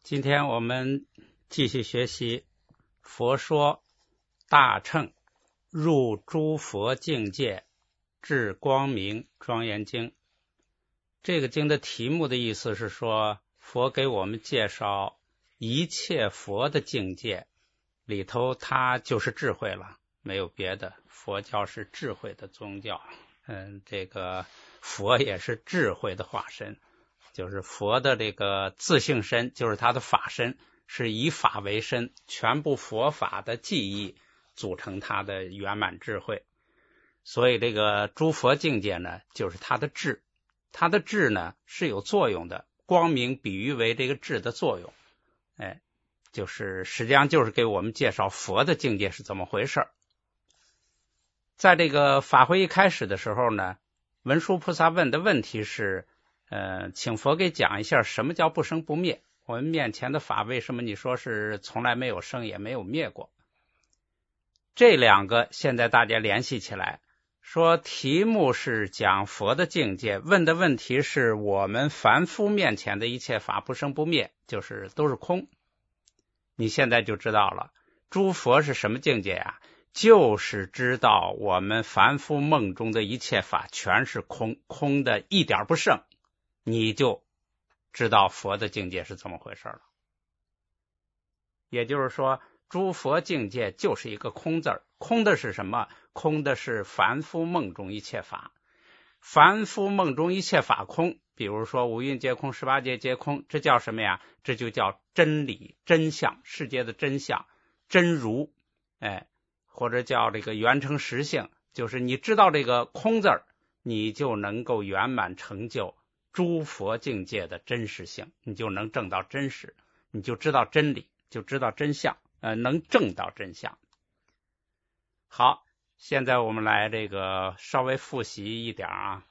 今天我们继续学习《佛说大乘入诸佛境界至光明庄严经》。这个经的题目的意思是说，佛给我们介绍一切佛的境界里头，它就是智慧了，没有别的。佛教是智慧的宗教，这个佛也是智慧的化身。就是佛的这个自性身，就是他的法身，是以法为身，全部佛法的记忆组成他的圆满智慧。所以这个诸佛境界呢，就是他的智，他的智呢是有作用的。光明比喻为这个智的作用，就是实际上就是给我们介绍佛的境界是怎么回事。在这个法会一开始的时候呢，文殊菩萨问的问题是请佛给讲一下什么叫不生不灭。我们面前的法为什么你说是从来没有生也没有灭过？这两个现在大家联系起来，说题目是讲佛的境界，问的问题是我们凡夫面前的一切法不生不灭，就是都是空。你现在就知道了，诸佛是什么境界啊？就是知道我们凡夫梦中的一切法全是空，空的一点不剩，你就知道佛的境界是怎么回事了。也就是说，诸佛境界就是一个空字儿。空的是什么？空的是凡夫梦中一切法。凡夫梦中一切法空，比如说五蕴皆空，18界皆空，这叫什么呀？这就叫真理、真相，世界的真相、真如，或者叫这个圆成实性，就是你知道这个空字儿，你就能够圆满成就诸佛境界的真实性，你就能证到真实，你就知道真理，就知道真相，能证到真相。好，现在我们来这个稍微复习一点啊。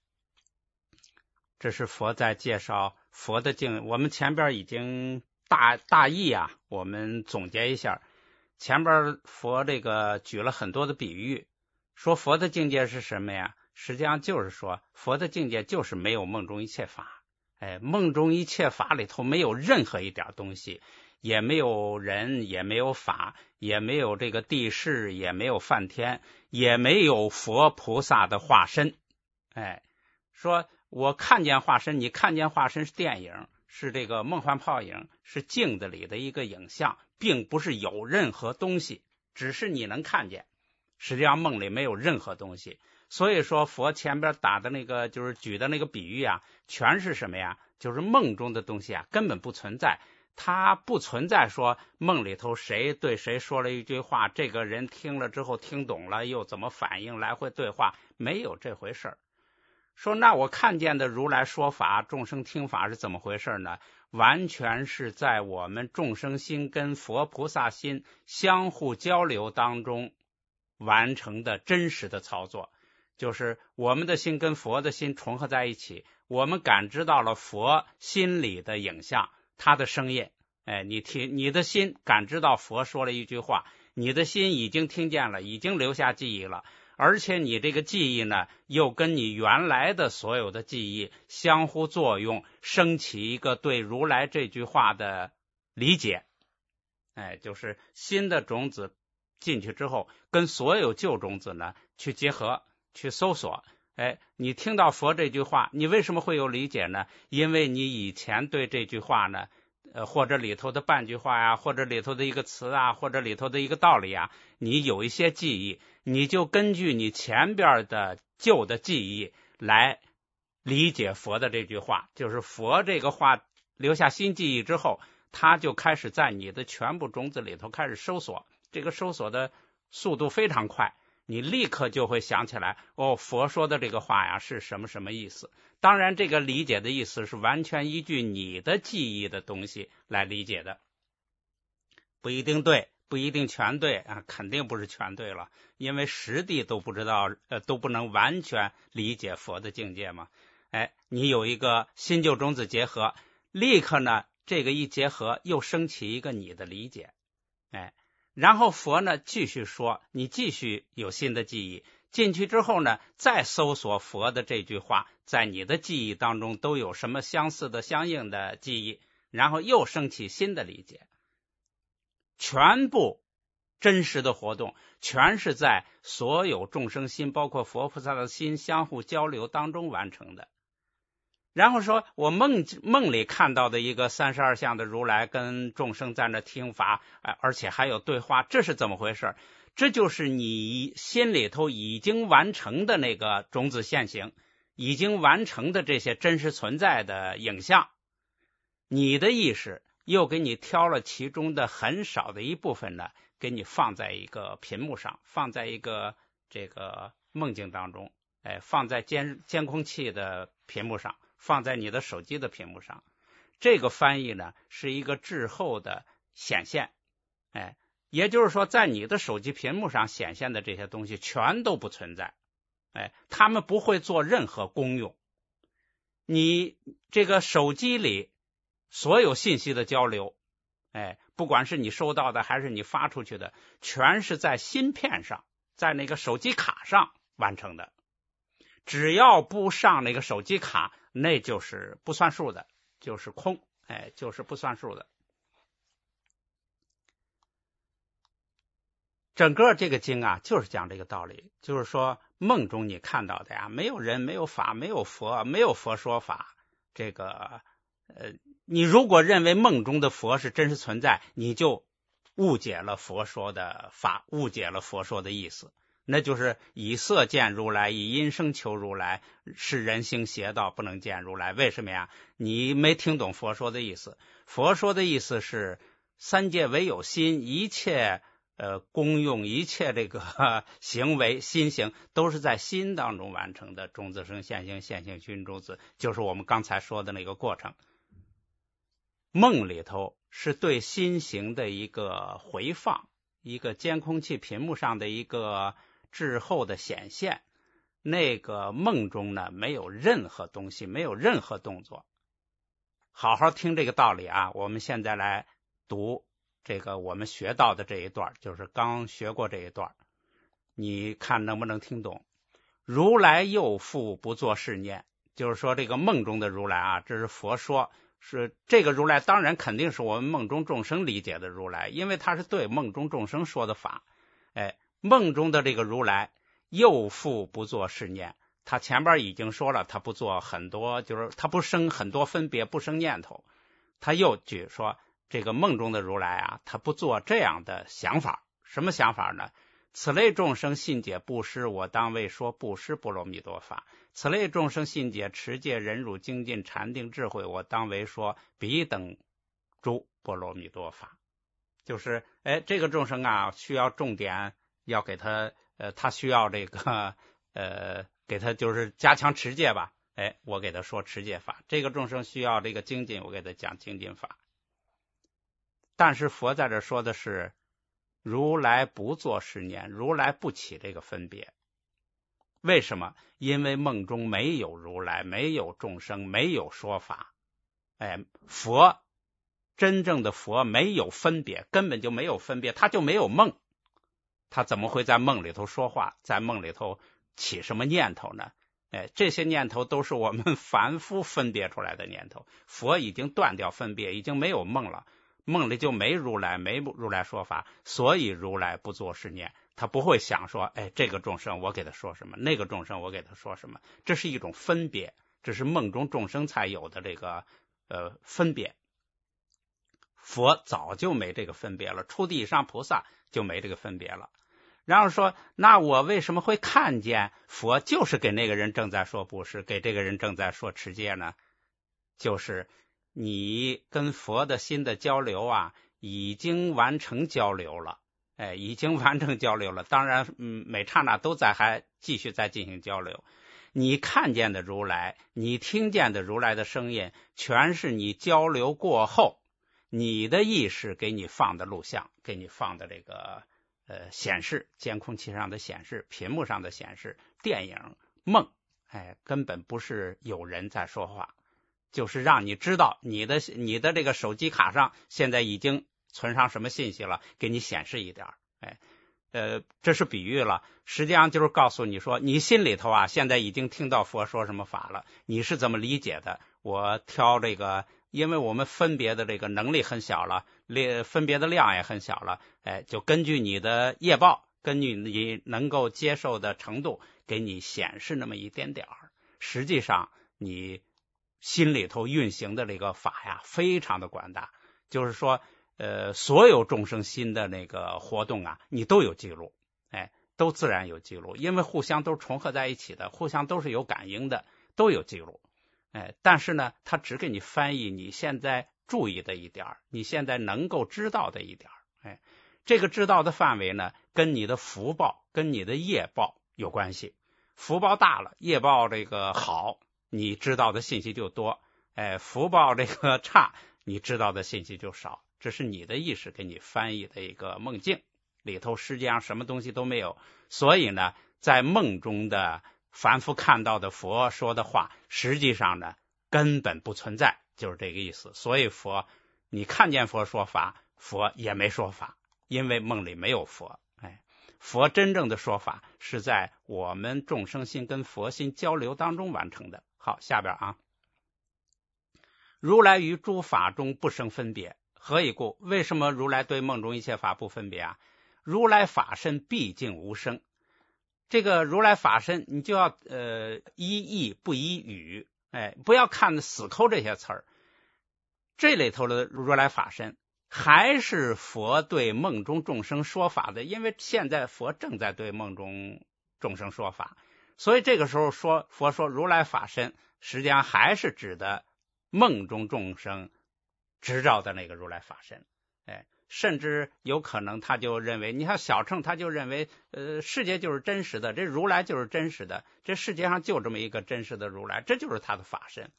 这是佛在介绍佛的境，我们前边已经大意啊，我们总结一下。前边佛这个举了很多的比喻，说佛的境界是什么呀？实际上就是说，佛的境界就是没有梦中一切法。梦中一切法里头没有任何一点东西，也没有人，也没有法，也没有这个地势，也没有梵天，也没有佛菩萨的化身。说我看见化身，你看见化身是电影，是这个梦幻泡影，是镜子里的一个影像，并不是有任何东西，只是你能看见。实际上梦里没有任何东西。所以说佛前边打的那个就是举的那个比喻啊，全是什么呀？就是梦中的东西啊根本不存在。它不存在说梦里头谁对谁说了一句话，这个人听了之后听懂了又怎么反应，来回对话，没有这回事。说那我看见的如来说法，众生听法是怎么回事呢？完全是在我们众生心跟佛菩萨心相互交流当中完成的真实的操作。就是我们的心跟佛的心重合在一起，我们感知到了佛心里的影像，他的声音。你的心感知到佛说了一句话，你的心已经听见了，已经留下记忆了，而且你这个记忆呢，又跟你原来的所有的记忆相互作用，升起一个对如来这句话的理解。就是新的种子进去之后，跟所有旧种子呢去结合，去搜索。你听到佛这句话，你为什么会有理解呢？因为你以前对这句话呢，或者里头的半句话呀，或者里头的一个词啊，或者里头的一个道理啊，你有一些记忆，你就根据你前边的旧的记忆来理解佛的这句话。就是佛这个话留下新记忆之后，他就开始在你的全部种子里头开始搜索，这个搜索的速度非常快，你立刻就会想起来，佛说的这个话呀是什么什么意思。当然这个理解的意思是完全依据你的记忆的东西来理解的，不一定对，不一定全对啊，肯定不是全对了，因为实地都不知道，都不能完全理解佛的境界嘛。你有一个新旧种子结合，立刻呢这个一结合又升起一个你的理解。然后佛呢继续说，你继续有新的记忆进去之后呢，再搜索佛的这句话，在你的记忆当中都有什么相似的相应的记忆， 然后又升起新的理解，全部真实的活动全是在所有众生心包括佛菩萨的心相互交流当中完成的。然后说我梦里看到的一个32相的如来跟众生在那听法，而且还有对话，这是怎么回事？这就是你心里头已经完成的那个种子现行，已经完成的这些真实存在的影像，你的意识又给你挑了其中的很少的一部分呢，给你放在一个屏幕上，放在一个这个梦境当中，放在监控器的屏幕上，放在你的手机的屏幕上。这个翻译呢是一个滞后的显现，也就是说在你的手机屏幕上显现的这些东西全都不存在，他们不会做任何功用。你这个手机里所有信息的交流，不管是你收到的还是你发出去的，全是在芯片上，在那个手机卡上完成的。只要不上那个手机卡，那就是不算数的，就是空，就是不算数的。整个这个经啊，就是讲这个道理，就是说梦中你看到的呀，没有人，没有法，没有佛，没有佛说法。这个你如果认为梦中的佛是真实存在，你就误解了佛说的法，误解了佛说的意思。那就是以色见如来，以音声求如来，是人行邪道，不能见如来。为什么呀？你没听懂佛说的意思。佛说的意思是三界唯有心，一切功用，一切这个行为心行都是在心当中完成的。种子生现行，现行熏种子，就是我们刚才说的那个过程。梦里头是对心行的一个回放，一个监控器屏幕上的一个滞后的显现。那个梦中呢，没有任何东西，没有任何动作。好好听这个道理啊！我们现在来读这个我们学到的这一段，就是刚学过这一段，你看能不能听懂？如来又复不作是念，就是说这个梦中的如来啊，这是佛说，是这个如来当然肯定是我们梦中众生理解的如来，因为他是对梦中众生说的法。梦中的这个如来又复不作是念，他前边已经说了，他不做很多，就是他不生很多分别，不生念头。他又举说这个梦中的如来啊，他不做这样的想法。什么想法呢？此类众生信解布施，我当为说布施波罗蜜多法；此类众生信解持戒忍辱精进禅定智慧，我当为说彼等诸波罗蜜多法。就是这个众生啊，需要重点要给他他需要这个给他就是加强持戒吧，我给他说持戒法。这个众生需要这个精进，我给他讲精进法。但是佛在这说的是如来不作是念，如来不起这个分别。为什么？因为梦中没有如来，没有众生，没有说法。佛真正的佛没有分别，根本就没有分别，他就没有梦，他怎么会在梦里头说话，在梦里头起什么念头呢？这些念头都是我们凡夫分别出来的念头。佛已经断掉分别，已经没有梦了，梦里就没如来，没如来说法，所以如来不作是念。他不会想说这个众生我给他说什么，那个众生我给他说什么，这是一种分别，这是梦中众生才有的这个分别。佛早就没这个分别了，初地以上菩萨就没这个分别了。然后说，那我为什么会看见佛就是给那个人正在说布施，给这个人正在说持戒呢？就是你跟佛的心的交流啊，已经完成交流了，已经完成交流了。当然，每刹那都在还继续在进行交流。你看见的如来，你听见的如来的声音，全是你交流过后，你的意识给你放的录像，给你放的这个显示，监控器上的显示，屏幕上的显示，电影梦，根本不是有人在说话，就是让你知道你的这个手机卡上现在已经存上什么信息了，给你显示一点。这是比喻了，实际上就是告诉你说，你心里头啊，现在已经听到佛说什么法了，你是怎么理解的？我挑这个因为我们分别的这个能力很小了，分别的量也很小了，就根据你的业报，根据你能够接受的程度，给你显示那么一点点儿。实际上你心里头运行的这个法呀，非常的广大，就是说所有众生心的那个活动啊，你都有记录，都自然有记录，因为互相都重合在一起的，互相都是有感应的，都有记录。但是呢，他只给你翻译你现在注意的一点，你现在能够知道的一点。这个知道的范围呢，跟你的福报、跟你的业报有关系。福报大了，业报这个好，你知道的信息就多；福报这个差，你知道的信息就少。这是你的意识给你翻译的一个梦境。里头实际上什么东西都没有，所以呢，在梦中的凡夫看到的佛说的话，实际上呢根本不存在，就是这个意思。所以你看见佛说法，佛也没说法，因为梦里没有佛。佛真正的说法是在我们众生心跟佛心交流当中完成的。好，下边啊，如来于诸法中不生分别，何以故？为什么如来对梦中一切法不分别啊？如来法身毕竟无生，这个如来法身你就要依义不依语，不要看死抠这些词儿。这里头的如来法身还是佛对梦中众生说法的，因为现在佛正在对梦中众生说法，所以这个时候佛说如来法身，实际上还是指的梦中众生执照的那个如来法身。甚至有可能他就认为，你看小乘他就认为世界就是真实的，这如来就是真实的，这世界上就这么一个真实的如来，这就是他的法身。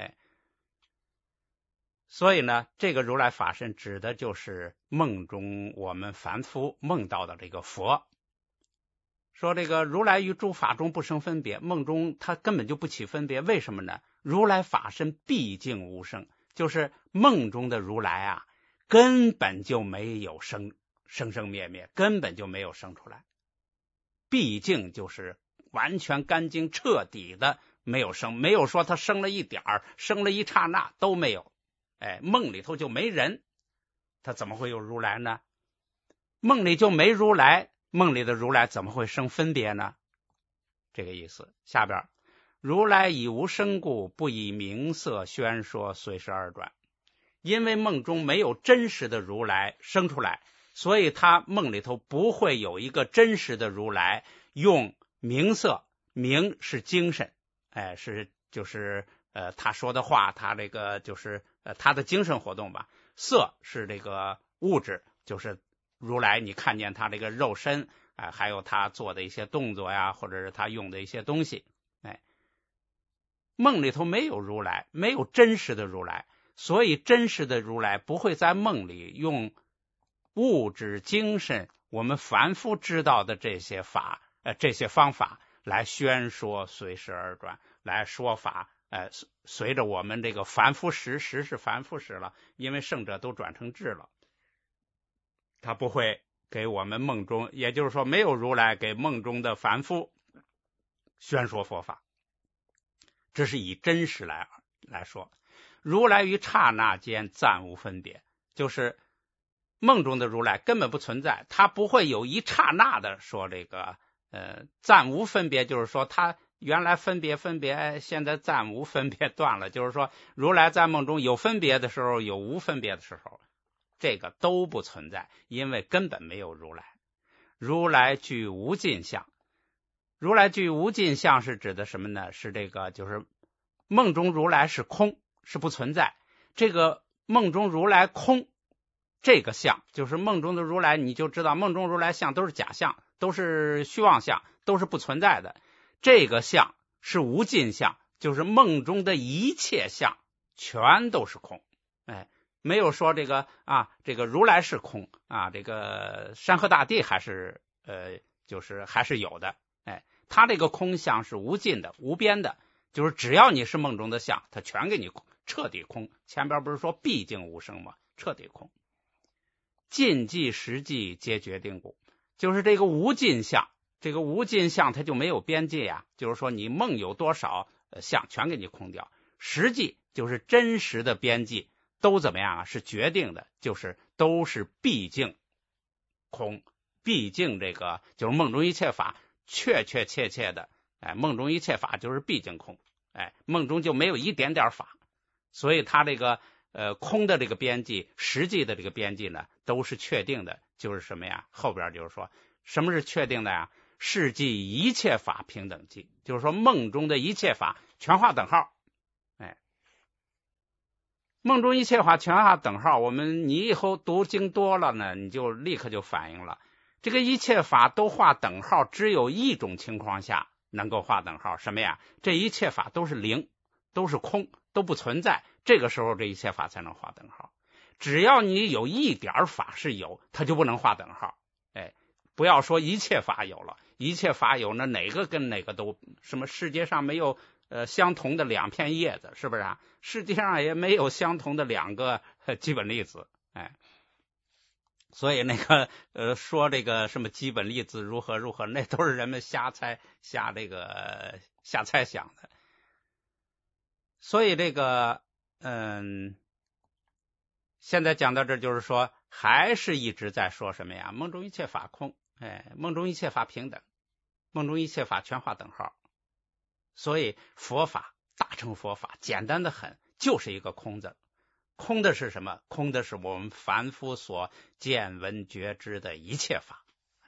所以呢，这个如来法身指的就是梦中我们凡夫梦到的这个佛。说这个如来于诸法中不生分别，梦中他根本就不起分别，为什么呢？如来法身毕竟无生，就是梦中的如来啊，根本就没有生灭灭，根本就没有生出来。毕竟就是完全干净彻底的没有生，没有说他生了一点儿，生了一刹那都没有。梦里头就没人，他怎么会有如来呢？梦里就没如来，梦里的如来怎么会生分别呢？这个意思。下边，如来以无生故，不以名色宣说，随时而转。因为梦中没有真实的如来生出来，所以他梦里头不会有一个真实的如来用名色，名是精神，就是他说的话，他这个就是他的精神活动吧。色是这个物质，就是如来你看见他这个肉身，还有他做的一些动作呀，或者是他用的一些东西。梦里头没有如来，没有真实的如来，所以真实的如来不会在梦里用物质精神我们凡夫知道的这些方法来宣说，随时而转来说法。随着我们这个凡夫时是凡夫时了，因为圣者都转成智了，他不会给我们梦中，也就是说没有如来给梦中的凡夫宣说佛法。这是以真实来说。如来于刹那间暂无分别，就是梦中的如来根本不存在，他不会有一刹那的说这个暂无分别，就是说他原来分别现在暂无分别断了，就是说如来在梦中有分别的时候，有无分别的时候，这个都不存在，因为根本没有如来。如来具无尽相，如来具无尽相是指的什么呢？是这个就是梦中如来是空，是不存在。这个梦中如来空这个相，就是梦中的如来，你就知道梦中如来相都是假相，都是虚妄相，都是不存在的。这个相是无尽相，就是梦中的一切相全都是空。没有说这个如来是空啊，这个山河大地还是就是还是有的。他这个空相是无尽的无边的，就是只要你是梦中的相，他全给你彻底空。前边不是说毕竟无生吗？彻底空。尽际实际皆决定故，就是这个无尽相，这个无尽相它就没有边界呀，就是说你梦有多少相全给你空掉。实际就是真实的边际都怎么样啊？是决定的，就是都是毕竟空，毕竟这个就是梦中一切法确切的，梦中一切法就是毕竟空，梦中就没有一点点法，所以它这个空的这个边际，实际的这个边际呢，都是确定的，就是什么呀？后边就是说什么是确定的呀？是即一切法平等计，就是说梦中的一切法全画等号。梦中一切法全画等号，你以后读经多了呢，你就立刻就反映了，这个一切法都画等号，只有一种情况下能够画等号，什么呀？这一切法都是零，都是空，都不存在，这个时候这一切法才能画等号。只要你有一点法是有，它就不能画等号。不要说一切法有了，一切法有，那哪个跟哪个都什么？世界上没有相同的两片叶子，是不是啊？世界上也没有相同的两个基本粒子，所以那个说这个什么基本粒子如何，那都是人们瞎猜想的。所以这个现在讲到这，就是说还是一直在说什么呀？梦中一切法空，梦中一切法平等，梦中一切法全画等号。所以佛法，大乘佛法简单的很，就是一个空字。空的是什么？空的是我们凡夫所见闻觉知的一切法。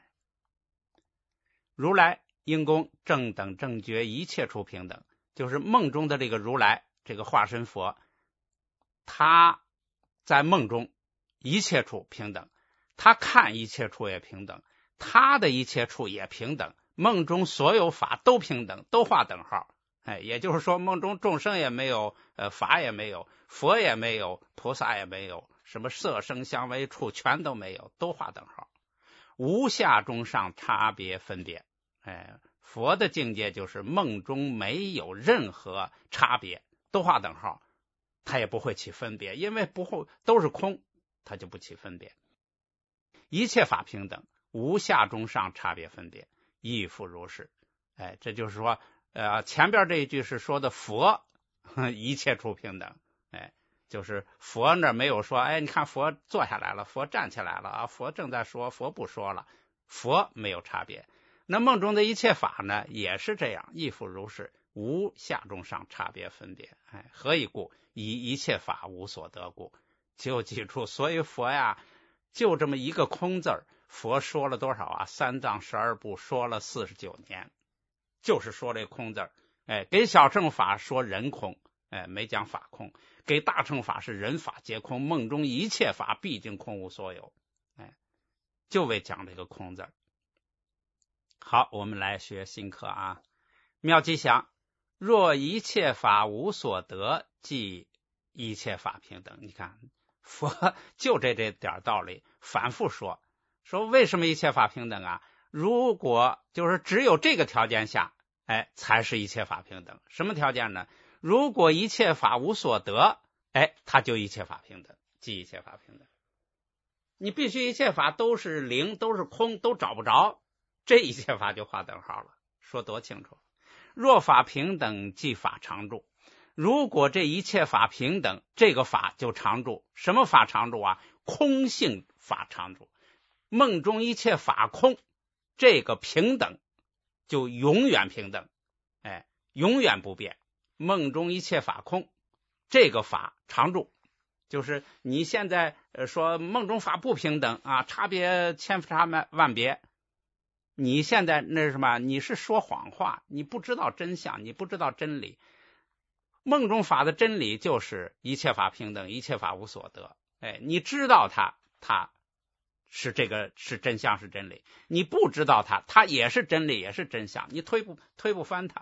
如来应供正等正觉一切处平等，就是梦中的这个如来，这个化身佛，他在梦中一切处平等，他看一切处也平等，他的一切处也平等，梦中所有法都平等，都画等号。也就是说梦中众生也没有，法也没有，佛也没有，菩萨也没有，什么色声香味触全都没有，都画等号，无下中上差别分别。佛的境界就是梦中没有任何差别，都画等号，他也不会起分别，因为不会都是空，他就不起分别。一切法平等，无下中上差别分别，亦复如是。这就是说前边这一句是说的佛一切处平等，就是佛那没有说，你看佛坐下来了，佛站起来了啊，佛正在说，佛不说了，佛没有差别。那梦中的一切法呢，也是这样，亦复如是，无下中上差别分别。何以故？以一切法无所得故。就记住，所以佛呀，就这么一个空字儿，佛说了多少啊？3藏12部说了49年，就是说这空字儿。给小乘法说人空，没讲法空；给大乘法是人法皆空，梦中一切法毕竟空无所有。就为讲这个空字儿。好，我们来学新课啊。妙吉祥，若一切法无所得，即一切法平等。你看佛就这点道理，反复说为什么一切法平等啊？如果就是只有这个条件下，才是一切法平等。什么条件呢？如果一切法无所得，它就一切法平等，即一切法平等。你必须一切法都是零，都是空，都找不着，这一切法就画等号了。说多清楚。若法平等，即法常住。如果这一切法平等，这个法就常住。什么法常住啊？空性法常住。梦中一切法空，这个平等就永远平等，永远不变。梦中一切法空，这个法常住。就是你现在说梦中法不平等啊，差别千差万别，你现在那是什么？你是说谎话，你不知道真相，你不知道真理。梦中法的真理就是一切法平等，一切法无所得。你知道它是这个是真相是真理，你不知道它也是真理也是真相，你推不翻它。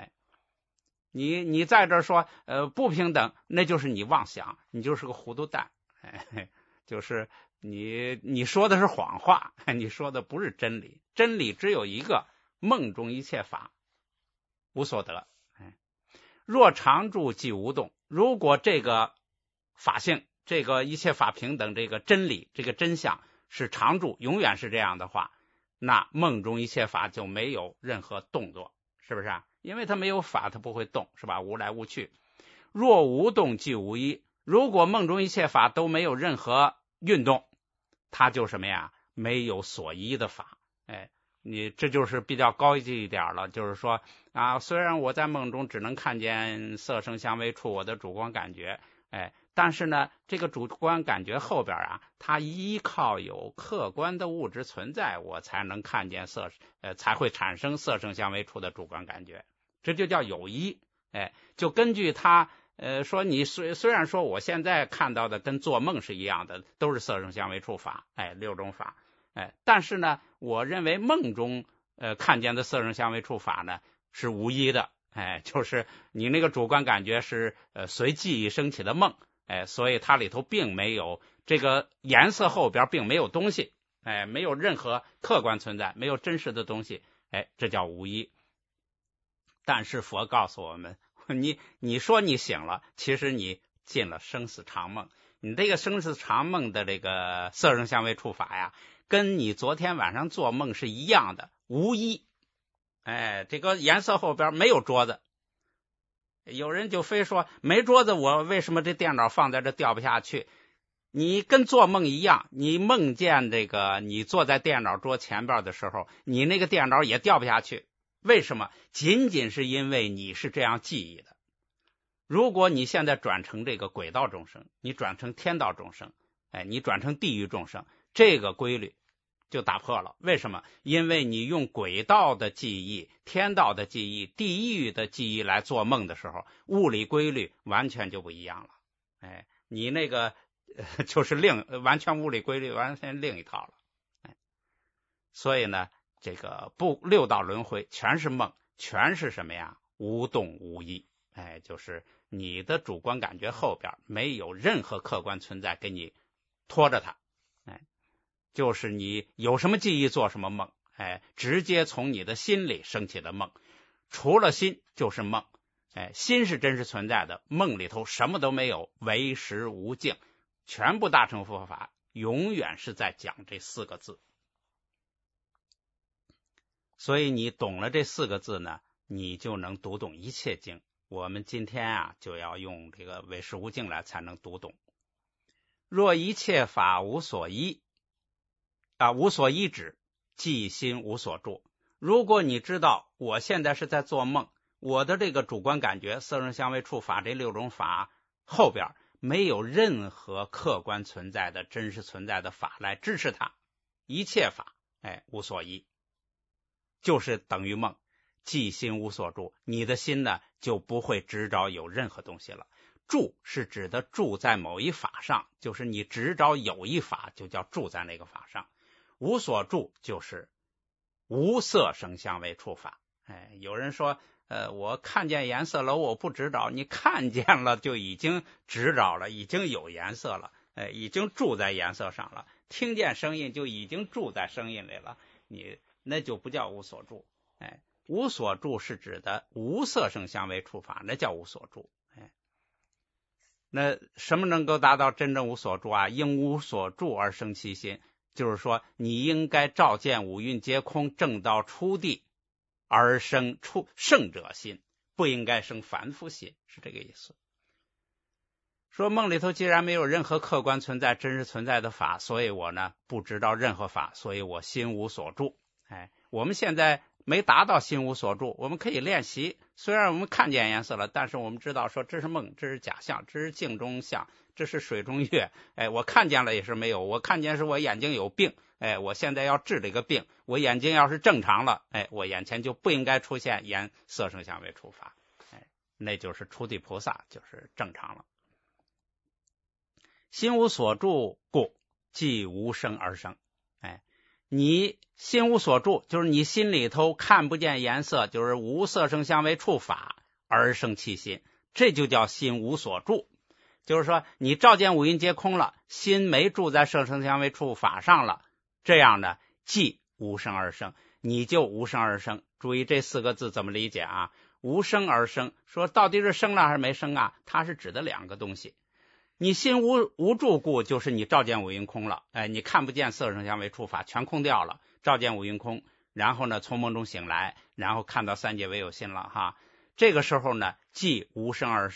你在这说不平等，那就是你妄想，你就是个糊涂蛋。就是你说的是谎话，你说的不是真理。真理只有一个，梦中一切法无所得。若常住即无动。如果这个法性，这个一切法平等，这个真理，这个真相是常住，永远是这样的话，那梦中一切法就没有任何动作，是不是啊？因为它没有法，它不会动，是吧？无来无去。 若无动即无一。如果梦中一切法都没有任何运动，它就什么呀？没有所依的法。你这就是比较高级一点了，就是说啊，虽然我在梦中只能看见色声香味触我的主观感觉，但是呢，这个主观感觉后边啊，它依靠有客观的物质存在，我才能看见才会产生色声香味触的主观感觉，这就叫有依。就根据它说你虽然说我现在看到的跟做梦是一样的，都是色声香味触法，6种法，但是呢，我认为梦中看见的色声香味触法呢是无依的，就是你那个主观感觉是随记忆升起的梦，所以它里头并没有这个颜色后边并没有东西，没有任何客观存在，没有真实的东西，这叫无依。但是佛告诉我们，你说你醒了，其实你进了生死长梦，你这个生死长梦的这个色声香味触法呀，跟你昨天晚上做梦是一样的，无依。这个颜色后边没有桌子，有人就非说没桌子，我为什么这电脑放在这掉不下去？你跟做梦一样，你梦见这个你坐在电脑桌前边的时候，你那个电脑也掉不下去。为什么？仅仅是因为你是这样记忆的。如果你现在转成这个鬼道众生，你转成天道众生，你转成地狱众生，这个规律就打破了。为什么？因为你用鬼道的记忆、天道的记忆、地狱的记忆来做梦的时候，物理规律完全就不一样了。你那个就是完全物理规律完全另一套了。所以呢，这个六道轮回全是梦，全是什么呀？无动无依。就是你的主观感觉后边没有任何客观存在给你拖着它，就是你有什么记忆做什么梦，直接从你的心里升起的梦，除了心就是梦，心是真实存在的，梦里头什么都没有，唯识无境，全部大乘佛法永远是在讲这4个字。所以你懂了这4个字呢，你就能读懂一切经。我们今天啊，就要用这个唯识无境来才能读懂。若一切法无所依无所依止，即心无所住。如果你知道我现在是在做梦，我的这个主观感觉色声香味触法这6种法后边没有任何客观存在的真实存在的法来支持它，一切法无所依，就是等于梦，即心无所住，你的心呢就不会执着有任何东西了。住是指的住在某一法上，就是你执着有一法就叫住在那个法上。无所住就是无色声香味触法。有人说我看见颜色了，我不执着，你看见了就已经执着了，已经有颜色了，已经住在颜色上了。听见声音就已经住在声音里了，你那就不叫无所住。无所住是指的无色声香味触法，那叫无所住。那什么能够达到真正无所住啊？应无所住而生其心，就是说你应该照见五蕴皆空，正道出地而生出圣者心，不应该生凡夫心，是这个意思。说梦里头既然没有任何客观存在真实存在的法，所以我呢不知道任何法，所以我心无所住。我们现在没达到心无所住，我们可以练习。虽然我们看见颜色了，但是我们知道说这是梦，这是假象，这是镜中像，这是水中月。我看见了也是没有，我看见是我眼睛有病，我现在要治这个病，我眼睛要是正常了，我眼前就不应该出现颜色声香味触法，那就是初地菩萨，就是正常了。心无所住故，即无生而生。你心无所住，就是你心里头看不见颜色，就是无色声香味触法而生其心，这就叫心无所住。就是说你照见五蕴皆空了，心没住在色声香味触法上了，这样呢即无生而生，你就无生而生。注意这4个字怎么理解啊？无生而生，说到底是生了还是没生啊？它是指的2个东西。你心无住故，就是你照见五蕴空了，你看不见色声香味触法，全空掉了，照见五蕴空，然后呢从梦中醒来，然后看到三界唯有心了哈。这个时候呢即无生而生，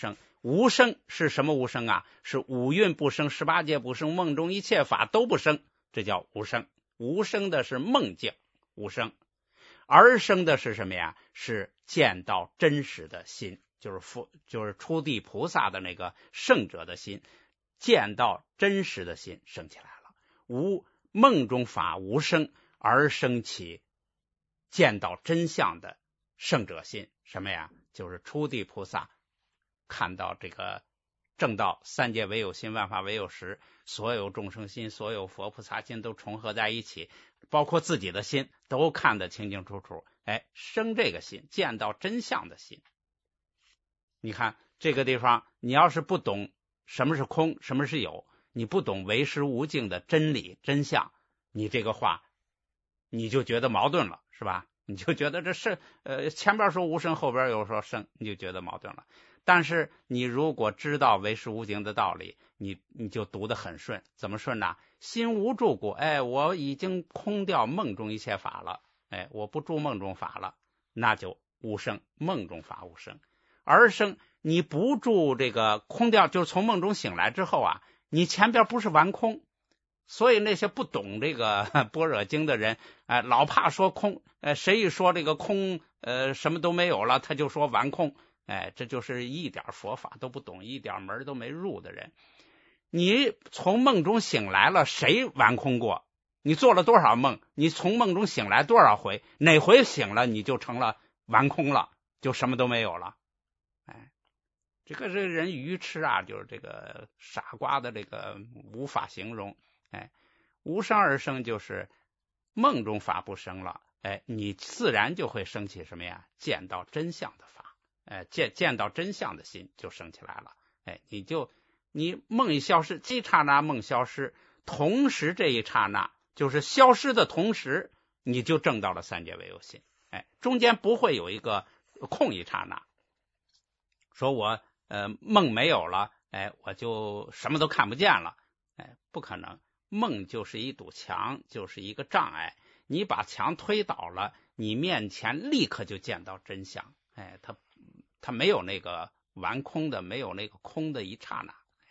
无生是什么无生啊？是五蕴不生，18界不生，梦中一切法都不生，这叫无生。无生的是梦境无生，而生的是什么呀？是见到真实的心，就是初地菩萨的那个圣者的心，见到真实的心生起来了。梦中法无生，而生起见到真相的圣者心，什么呀？就是初地菩萨看到这个正道三界唯有心，万法唯有实，所有众生心，所有佛菩萨心都重合在一起，包括自己的心都看得清清楚楚。生这个心，见到真相的心。你看这个地方，你要是不懂什么是空，什么是有，你不懂唯识无境的真理真相，你这个话你就觉得矛盾了，是吧？你就觉得这是前边说无生，后边又说生，你就觉得矛盾了。但是你如果知道唯识无境的道理，你就读得很顺。怎么顺呢？心无住故，我已经空掉梦中一切法了，我不住梦中法了，那就无生，梦中法无生。而生你不住这个空掉，就是从梦中醒来之后啊，你前边不是完空。所以那些不懂这个般若经的人，老怕说空，谁一说这个空，什么都没有了，他就说完空，这就是一点佛法都不懂，一点门都没入的人。你从梦中醒来了，谁完空过？你做了多少梦？你从梦中醒来多少回？哪回醒了你就成了完空了，就什么都没有了。这个人愚痴啊，就是这个傻瓜的这个无法形容。无生而生就是梦中法不生了，你自然就会升起什么呀？见到真相的法，见到真相的心就升起来了。你梦一消失，这一刹那梦消失，同时这一刹那就是消失的同时，你就证到了三界唯有心。中间不会有一个空一刹那，说我梦没有了，我就什么都看不见了，不可能。梦就是一堵墙，就是一个障碍，你把墙推倒了，你面前立刻就见到真相。它没有那个完空的，没有那个空的一刹那。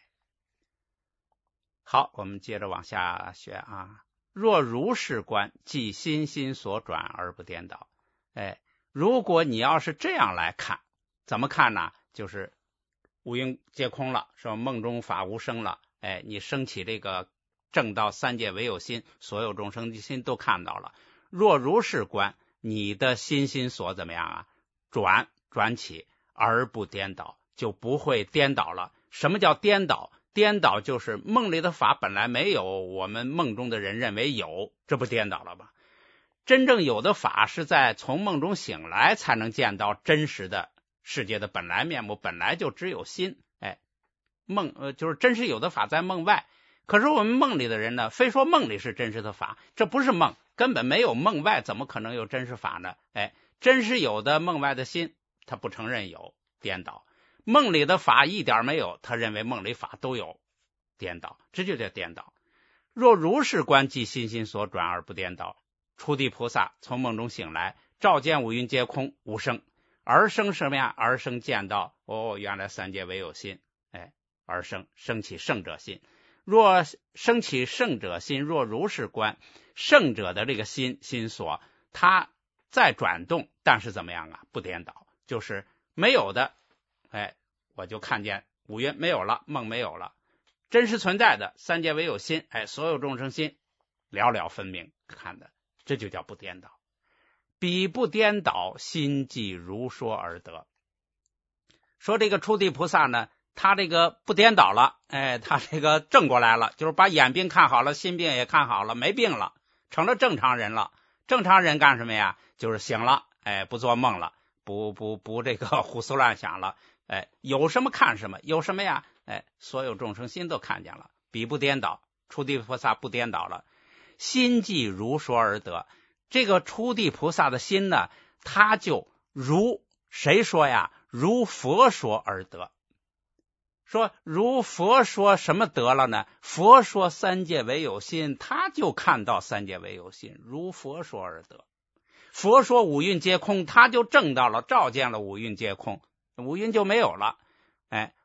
好，我们接着往下学啊。若如是观，即心心所转而不颠倒。如果你要是这样来看，怎么看呢？就是五蕴皆空了，说梦中法无生了，你升起这个正道三界唯有心，所有众生的心都看到了。若如是观，你的心心所怎么样啊？转起而不颠倒，就不会颠倒了。什么叫颠倒？颠倒就是梦里的法本来没有，我们梦中的人认为有，这不颠倒了吧？真正有的法是在从梦中醒来才能见到真实的世界的本来面目，本来就只有心。就是真实有的法在梦外。可是我们梦里的人呢，非说梦里是真实的法，这不是梦，根本没有梦外，怎么可能有真实法呢？真实有的梦外的心，他不承认有，颠倒。梦里的法一点没有，他认为梦里法都有，颠倒，这就叫颠倒。若如是观，即心心所转而不颠倒。初地菩萨从梦中醒来，照见五蕴皆空无生，而生什么呀？而生见到原来三界唯有心，而生起圣者心。若生起圣者心，若如是观，圣者的这个心所，它在转动，但是怎么样啊？不颠倒，就是没有的，我就看见五蕴没有了，梦没有了，真实存在的三界唯有心，所有众生心了了分明看的，这就叫不颠倒。彼不颠倒，心即如说而得。说这个初地菩萨呢，他这个不颠倒了，他这个正过来了，就是把眼病看好了，心病也看好了，没病了，成了正常人了。正常人干什么呀？就是醒了，不做梦了，不这个胡思乱想了，有什么看什么，有什么呀？所有众生心都看见了，彼不颠倒，初地菩萨不颠倒了，心即如说而得。这个初地菩萨的心呢，他就如谁说呀？如佛说而得。说如佛说什么得了呢？佛说三界唯有心，他就看到三界唯有心，如佛说而得。佛说五蕴皆空，他就证到了，照见了五蕴皆空，五蕴就没有了。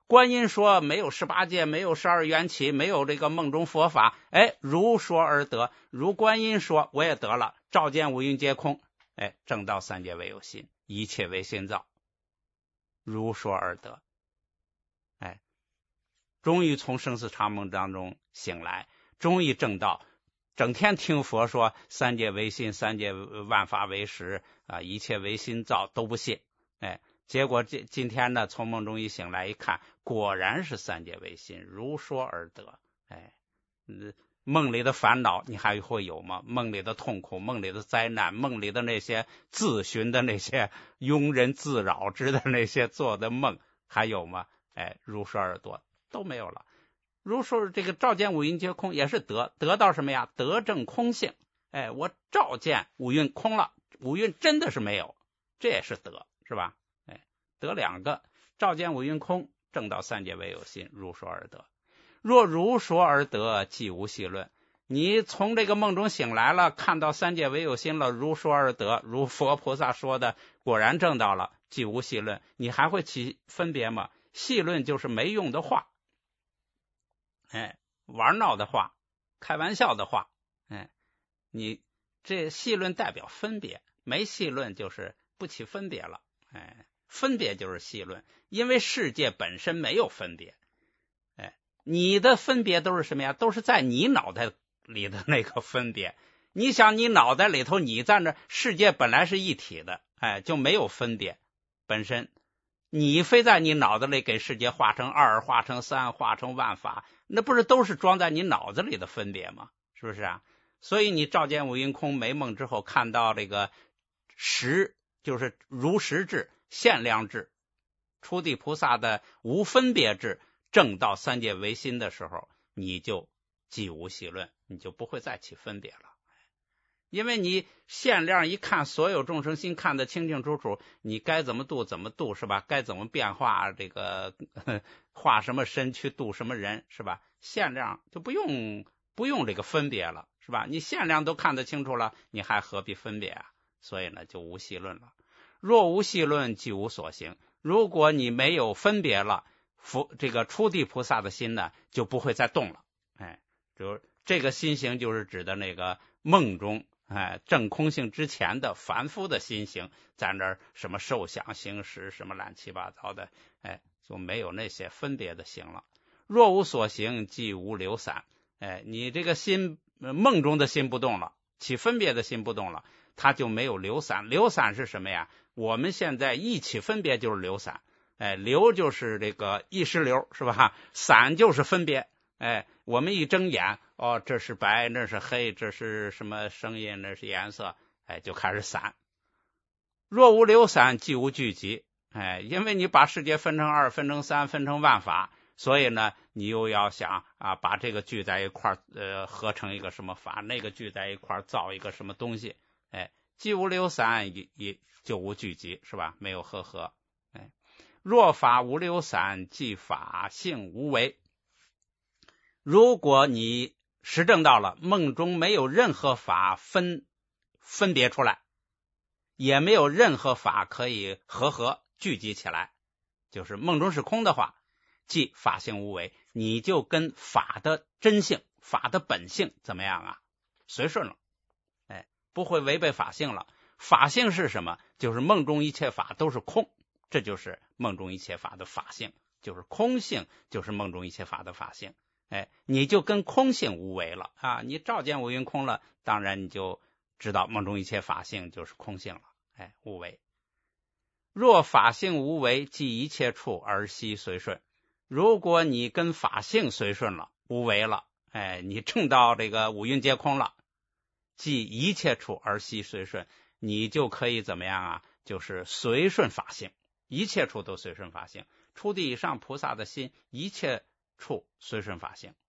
观音说没有18界，没有12缘起，没有这个梦中佛法，如说而得，如观音说我也得了，照见五蕴皆空，正道三界唯有心，一切为心造，如说而得，终于从生死长梦当中醒来，终于正道，整天听佛说三界为心，三界万法为实啊，一切为心造，都不信，结果今天呢，从梦中一醒来一看，果然是三界为心，如说而得。梦里的烦恼你还会有吗？梦里的痛苦，梦里的灾难，梦里的那些自寻的那些庸人自扰之的那些做的梦还有吗？如说而得都没有了。如说这个照见五蕴皆空也是得到什么呀？得证空性。我照见五蕴空了，五蕴真的是没有，这也是得，是吧？得两个，照见五蕴空，正道三界唯有心，如说而得。若如说而得，即无戏论。你从这个梦中醒来了，看到三界唯有心了，如说而得，如佛菩萨说的，果然正道了，即无戏论。你还会起分别吗？戏论就是没用的话，玩闹的话，开玩笑的话，你这戏论代表分别，没戏论就是不起分别了，分别就是戏论，因为世界本身没有分别，你的分别都是什么呀？都是在你脑袋里的那个分别。你想你脑袋里头你在那，世界本来是一体的，就没有分别本身。你非在你脑子里给世界画成2，画成3，画成万法，那不是都是装在你脑子里的分别吗？是不是啊？所以你照见五蕴空没梦之后，看到这个实，就是如实智、限量智、初地菩萨的无分别智，正道三界唯心的时候，你就即无戏论，你就不会再起分别了。因为你限量一看，所有众生心看得清清楚楚，你该怎么度怎么度，是吧？该怎么变化这个化什么身去度什么人，是吧？限量就不用这个分别了，是吧？你限量都看得清楚了，你还何必分别啊？所以呢，就无戏论了。若无戏论，即无所行。如果你没有分别了，这个初地菩萨的心呢，就不会再动了。就是这个心行，就是指的那个梦中证空性之前的凡夫的心行，在那儿什么受想行识什么乱七八糟的，就没有那些分别的行了。若无所行，即无流散。你这个心梦中的心不动了，起分别的心不动了，它就没有流散。流散是什么呀？我们现在一起分别就是流散，流就是这个意识流，是吧？散就是分别。我们一睁眼，这是白，那是黑，这是什么声音，那是颜色，就开始散。若无流散，即无聚集。因为你把世界分成2，分成3，分成万法，所以呢，你又要想把这个聚在一块合成一个什么法，那个聚在一块造一个什么东西，既无流散，也就无聚集，是吧？没有合。若法无流散，即法性无为。如果你实证到了梦中没有任何法分别出来，也没有任何法可以合聚集起来，就是梦中是空的话，即法性无为，你就跟法的真性、法的本性怎么样啊？随顺了，不会违背法性了。法性是什么？就是梦中一切法都是空，这就是梦中一切法的法性，就是空性，就是梦中一切法的法性。你就跟空性无为了啊！你照见五蕴空了，当然你就知道梦中一切法性就是空性了，无为。若法性无为，即一切处而悉随顺。如果你跟法性随顺了，无为了，你证到这个五蕴皆空了，即一切处而悉随顺，你就可以怎么样啊？就是随顺法性，一切处都随顺法性。初地以上菩萨的心，一切处随顺法性，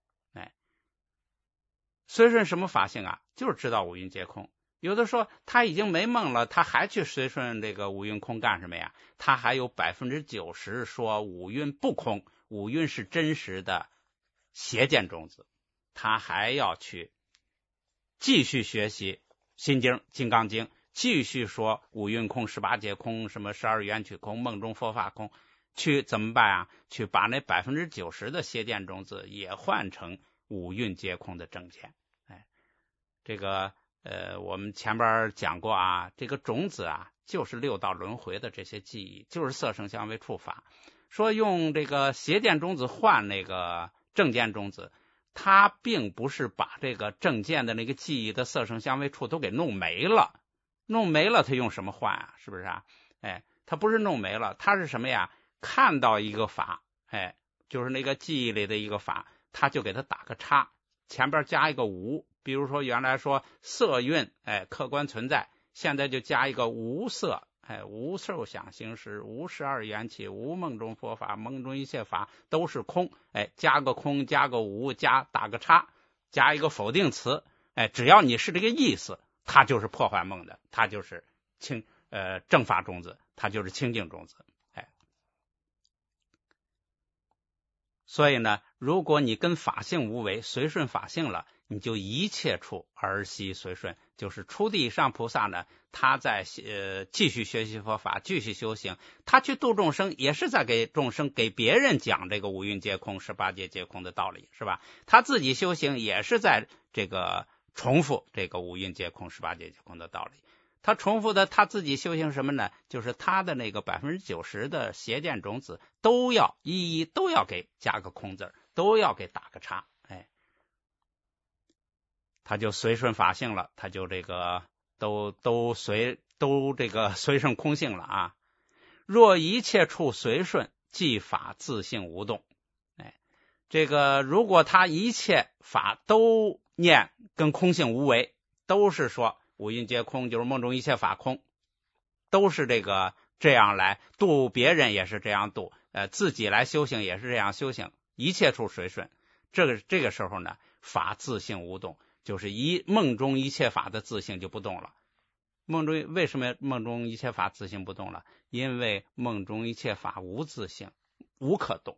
随顺什么法性啊？就是知道五蕴皆空。有的说他已经没梦了，他还去随顺这个五蕴空干什么呀？他还有90%说五蕴不空，五蕴是真实的邪见种子，他还要去继续学习心经、金刚经，继续说五蕴空、18界空，什么12缘起空、梦中佛法空， 去怎么办啊？去把那90%的邪见种子也换成五蕴皆空的正见。这个我们前边讲过啊，这个种子啊，就是六道轮回的这些记忆，就是色声香味触法。说用这个邪见种子换那个正见种子，它并不是把这个正见的那个记忆的色声香味触都给弄没了，弄没了它用什么换啊？是不是啊？它不是弄没了，它是什么呀？看到一个法，就是那个记忆里的一个法，它就给它打个叉，前边加一个无。比如说原来说色蕴，客观存在，现在就加一个无色，无受想行识，无十二缘起，无梦中佛法，梦中一切法都是空，加个空，加个无，打个叉，加一个否定词，只要你是这个意思，它就是破坏梦的，它就是正法种子，它就是清净种子。所以呢，如果你跟法性无为，随顺法性了，你就一切处而悉随顺。就是初地以上菩萨呢，他在继续学习佛法，继续修行，他去度众生，也是在给众生给别人讲这个五蕴皆空、18界皆空的道理，是吧？他自己修行也是在这个重复这个五蕴皆空、18界皆空的道理。他重复的他自己修行什么呢？就是他的那个90%的邪见种子都要都要给加个空字，都要给打个叉，他就随顺法性了，他就这个都这个随顺空性了啊。若一切处随顺，即法自性无动。这个如果他一切法都念跟空性无为，都是说五蕴皆空，就是梦中一切法空，都是这样来度别人，也是这样度，自己来修行也是这样修行，一切处随顺。这个时候呢，法自性无动，就是梦中一切法的自性就不动了。为什么梦中一切法自性不动了？因为梦中一切法无自性，无可动。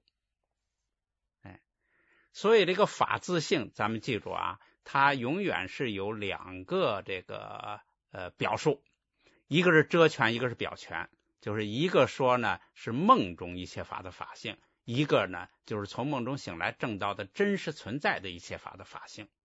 所以这个法自性，咱们记住啊，它永远是有两个这个表述，一个是遮权，一个是表权。就是一个说呢是梦中一切法的法性，一个呢就是从梦中醒来证到的真实存在的一切法的法性。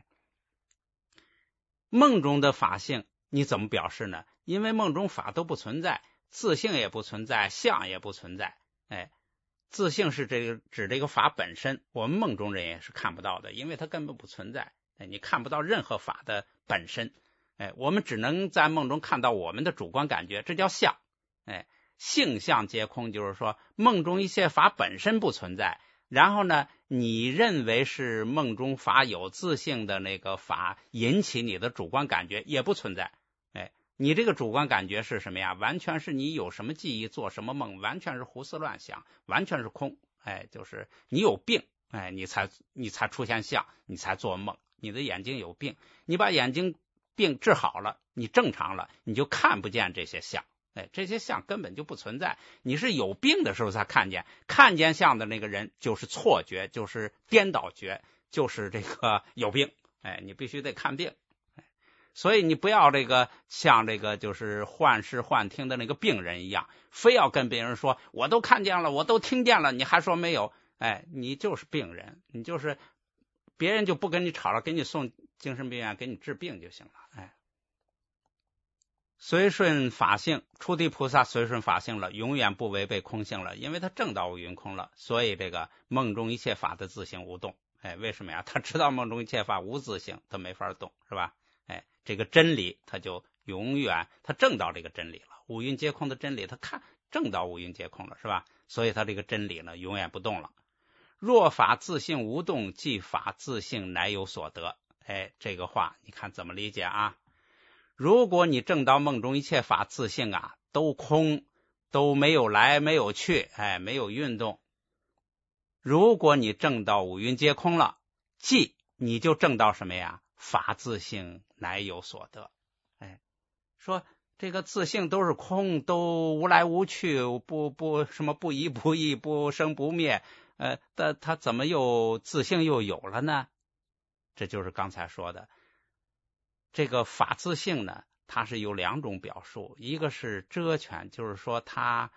梦中的法性你怎么表示呢？因为梦中法都不存在，自性也不存在，相也不存在。自性是指这个法本身，我们梦中人也是看不到的，因为它根本不存在。你看不到任何法的本身，我们只能在梦中看到我们的主观感觉，这叫相。性相皆空，就是说梦中一切法本身不存在，然后呢你认为是梦中法有自性的那个法引起你的主观感觉也不存在。你这个主观感觉是什么呀？完全是你有什么记忆做什么梦，完全是胡思乱想，完全是空。就是你有病，你才出现相，你才做梦，你的眼睛有病，你把眼睛病治好了，你正常了，你就看不见这些相。这些相根本就不存在，你是有病的时候才看见，看见相的那个人就是错觉，就是颠倒觉，就是这个有病。你必须得看病。所以你不要像就是幻视幻听的那个病人一样，非要跟别人说我都看见了，我都听见了，你还说没有。你就是病人，你就是别人就不跟你吵了，给你送精神病院给你治病就行了。随顺法性，初地菩萨随顺法性了，永远不违背空性了，因为他证到五蕴空了，所以这个梦中一切法的自性无动。为什么呀？他知道梦中一切法无自性，他没法动，是吧？这个真理他就永远他证到这个真理了，五蕴皆空的真理他证到五蕴皆空了，是吧？所以他这个真理呢永远不动了。若法自性无动，即法自性乃有所得。这个话你看怎么理解啊？如果你证到梦中一切法自性啊都空，都没有来没有去，没有运动，如果你证到五蕴皆空了，即你就证到什么呀？法自性乃有所得。说这个自性都是空，都无来无去，不什么不依不异，不生不灭，他怎么又自性又有了呢？这就是刚才说的这个法自性呢，它是有两种表述，一个是遮权，就是说它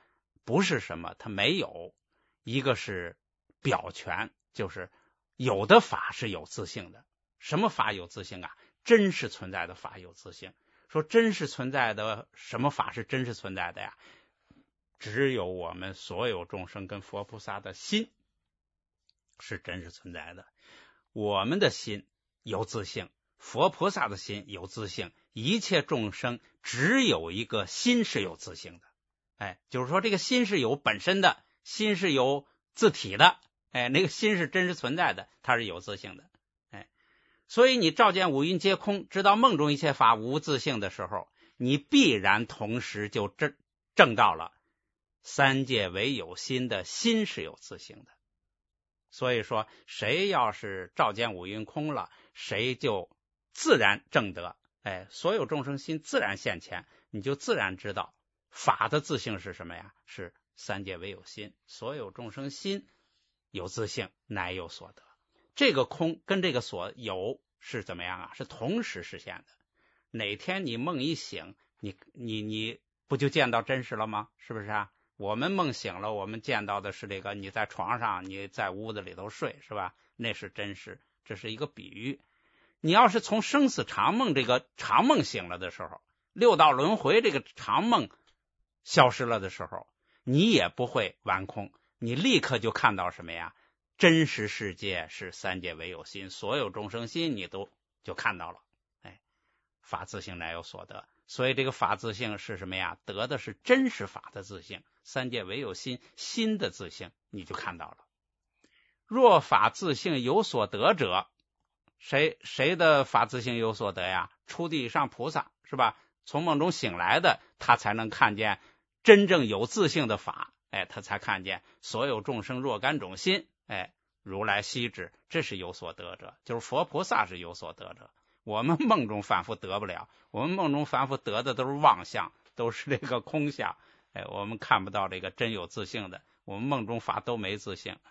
不是什么，它没有。一个是表权，就是有的法是有自性的。什么法有自性啊？真实存在的法有自性。说真实存在的什么法是真实存在的呀？只有我们所有众生跟佛菩萨的心是真实存在的。我们的心有自性，佛菩萨的心有自性，一切众生只有一个心是有自性的。就是说这个心是有本身的，心是有自体的，那个心是真实存在的，它是有自性的。所以你照见五蕴皆空，知道梦中一切法无自性的时候，你必然同时就证到了三界唯有心的心是有自性的。所以说谁要是照见五蕴空了，谁就自然证得，所有众生心自然现前，你就自然知道法的自性是什么呀？是三界唯有心，所有众生心有自性，乃有所得。这个空跟这个所有是怎么样啊？是同时实现的。哪天你梦一醒，你不就见到真实了吗？是不是啊？我们梦醒了，我们见到的是这个你在床上，你在屋子里头睡，是吧？那是真实，这是一个比喻。你要是从生死长梦这个长梦醒了的时候，六道轮回这个长梦消失了的时候，你也不会完空，你立刻就看到什么呀？真实世界是三界唯有心，所有众生心你都就看到了。法自性乃有所得。所以这个法自性是什么呀？得的是真实法的自性，三界唯有心，心的自性你就看到了。若法自性有所得者，谁的法自性有所得呀？初地以上菩萨，是吧？从梦中醒来的，他才能看见真正有自性的法，他才看见所有众生若干种心，如来悉知，这是有所得者，就是佛菩萨是有所得者。我们梦中反复得不了，我们梦中反复得的都是妄相，都是这个空相，我们看不到这个真有自性的，我们梦中法都没自性。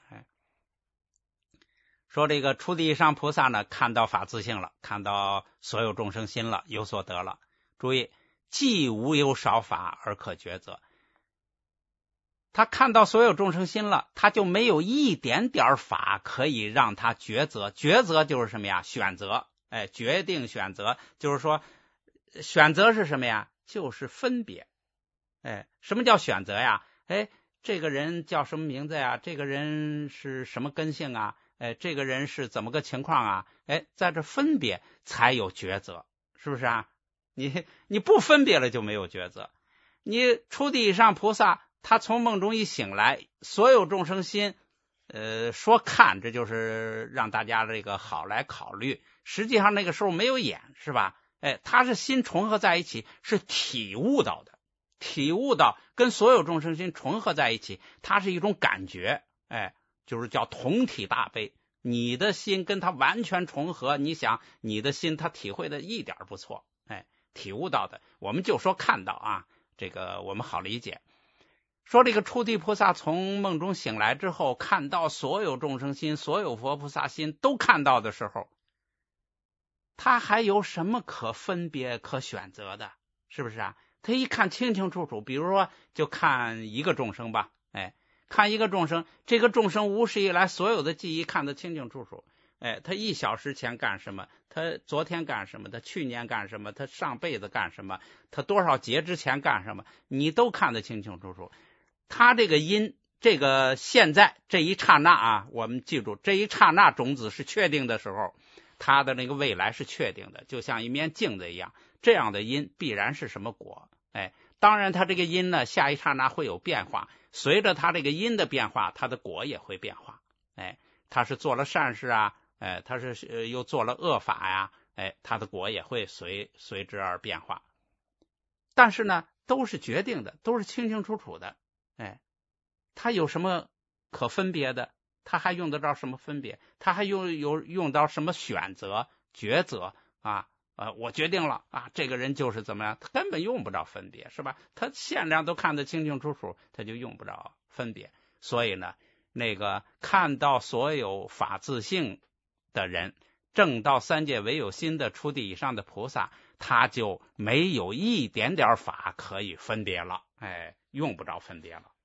说这个初地以上菩萨呢，看到法自性了，看到所有众生心了，有所得了。注意，既无有少法而可抉择。他看到所有众生心了，他就没有一点点法可以让他抉择。抉择就是什么呀？选择。决定选择，就是说选择是什么呀？就是分别。什么叫选择呀？这个人叫什么名字呀？这个人是什么根性啊？这个人是怎么个情况啊？在这分别才有抉择，是不是啊？你不分别了就没有抉择。你初地以上菩萨，他从梦中一醒来，所有众生心说看，这就是让大家这个好来考虑。实际上那个时候没有眼，是吧？他是心重合在一起，是体悟到的，体悟到跟所有众生心重合在一起，它是一种感觉，就是叫同体大悲。你的心跟他完全重合，你想你的心他体会的一点不错，体悟到的，我们就说看到啊，这个我们好理解。说这个初地菩萨从梦中醒来之后，看到所有众生心，所有佛菩萨心都看到的时候，他还有什么可分别可选择的？是不是啊？他一看清清楚楚，比如说就看一个众生吧，看一个众生，这个众生无始以来所有的记忆看得清清楚楚，他1小时前干什么，他昨天干什么，他去年干什么，他上辈子干什么，他多少劫之前干什么，你都看得清清楚楚。他这个因，这个现在这一刹那啊，我们记住，这一刹那种子是确定的时候，他的那个未来是确定的，就像一面镜子一样，这样的因必然是什么果？当然他这个因呢，下一刹那会有变化，随着他这个因的变化，他的果也会变化。他是做了善事啊，他是又做了恶法呀，他的果也会随之而变化。但是呢，都是决定的，都是清清楚楚的。他有什么可分别的？他还用得着什么分别？他还用到什么选择、抉择啊？我决定了啊，这个人就是怎么样，他根本用不着分别，是吧？他现量都看得清清楚楚，他就用不着分别。所以呢，那个看到所有法自性的人，证到三界唯有心的初地以上的菩萨，他就没有一点点法可以分别了，用不着分别了。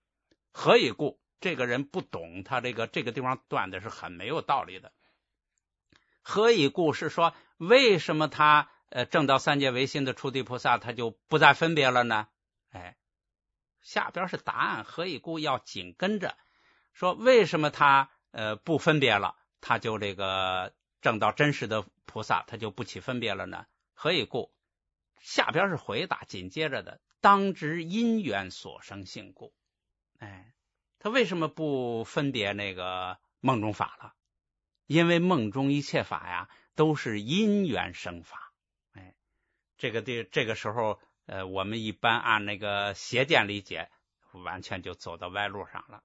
何以故？这个人不懂，他这个地方断的是很没有道理的。何以故是说，为什么他证到三界唯心的初地菩萨，他就不再分别了呢？下边是答案，何以故要紧跟着说，为什么他不分别了，他就这个证到真实的菩萨，他就不起分别了呢？何以故？下边是回答，紧接着的，当知因缘所生性故。他为什么不分别那个梦中法了？因为梦中一切法呀，都是因缘生法。这个时候我们一般按那个邪见理解，完全就走到歪路上了。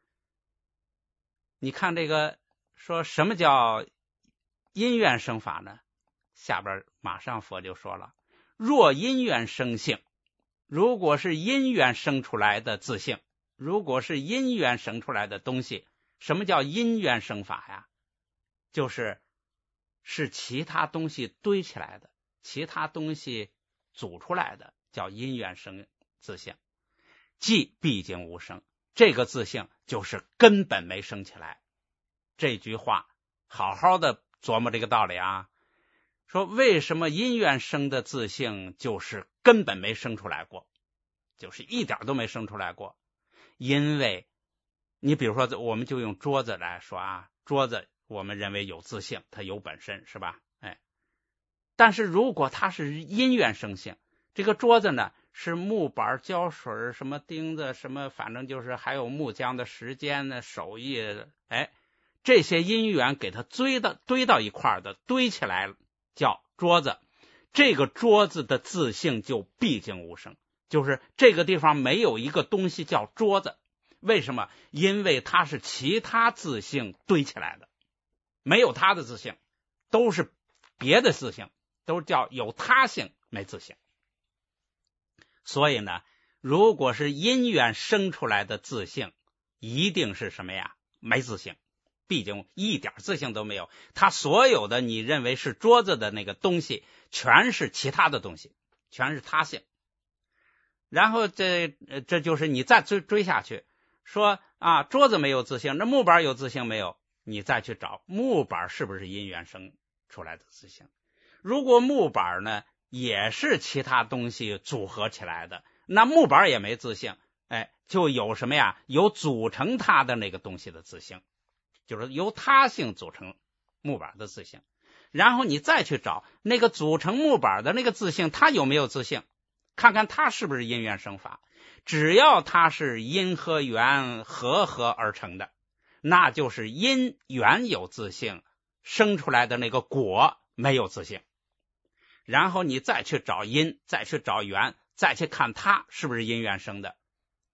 你看这个说什么叫因缘生法呢？下边马上佛就说了，若因缘生性，如果是因缘生出来的自性，如果是因缘生出来的东西，什么叫因缘生法呀？就是其他东西堆起来的，其他东西组出来的，叫因缘生自性。即毕竟无生，这个自性就是根本没生起来。这句话好好的琢磨这个道理啊。说为什么因缘生的自性就是根本没生出来过，就是一点都没生出来过。因为你比如说我们就用桌子来说啊，桌子我们认为有自性，它有本身，是吧？但是如果它是因缘生性，这个桌子呢是木板、胶水、什么钉子、什么，反正就是还有木匠的时间呢、手艺，这些因缘给它堆到一块的，堆起来叫桌子。这个桌子的自性就毕竟无生，就是这个地方没有一个东西叫桌子。为什么？因为它是其他自性堆起来的，没有它的自性，都是别的自性，都叫有他性没自性。所以呢，如果是因缘生出来的自性，一定是什么呀？没自性，毕竟一点自性都没有。它所有的你认为是桌子的那个东西，全是其他的东西，全是他性。然后这就是你再追下去说啊，桌子没有自性，那木板有自性没有？你再去找木板是不是因缘生出来的自性？如果木板呢也是其他东西组合起来的，那木板也没自性，就有什么呀？有组成它的那个东西的自性，就是由他性组成木板的自性。然后你再去找那个组成木板的那个自性，它有没有自性？看看它是不是因缘生法。只要它是因和缘合而成的，那就是因缘有自性，生出来的那个果没有自性。然后你再去找因，再去找缘，再去看它是不是因缘生的。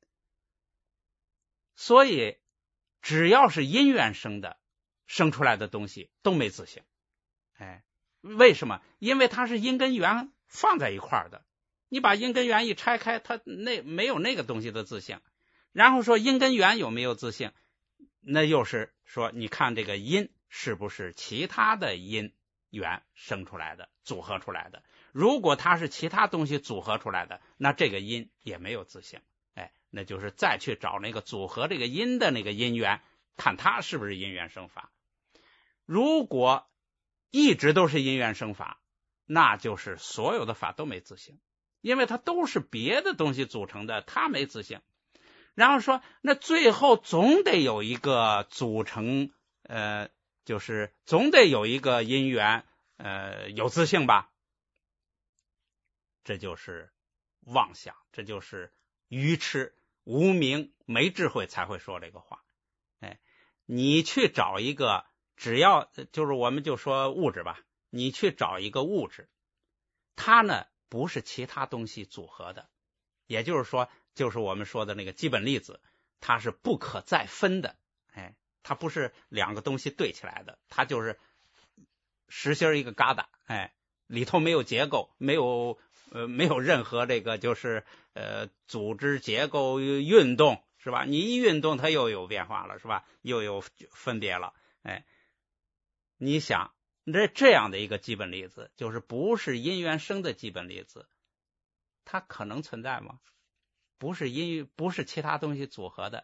所以只要是因缘生的，生出来的东西都没自性。为什么？因为它是因跟缘放在一块的，你把因跟缘一拆开，它没有那个东西的自性。然后说因跟缘有没有自性，那又是说你看这个因是不是其他的因缘生出来的，组合出来的。如果它是其他东西组合出来的，那这个因也没有自性。那就是再去找那个组合这个因的那个因缘，看它是不是因缘生法。如果一直都是因缘生法，那就是所有的法都没自性，因为它都是别的东西组成的，它没自性。然后说那最后总得有一个组成，就是总得有一个因缘有自性吧。这就是妄想，这就是愚痴无明没智慧才会说这个话。你去找一个，只要就是我们就说物质吧，你去找一个物质，它呢不是其他东西组合的，也就是说就是我们说的那个基本粒子，它是不可再分的。它不是两个东西对起来的，它就是实心一个疙瘩，里头没有结构，没有任何这个就是组织结构运动，是吧？你一运动它又有变化了，是吧？又有分别了。你想这样的一个基本粒子，就是不是因缘生的基本粒子，它可能存在吗？不是其他东西组合的，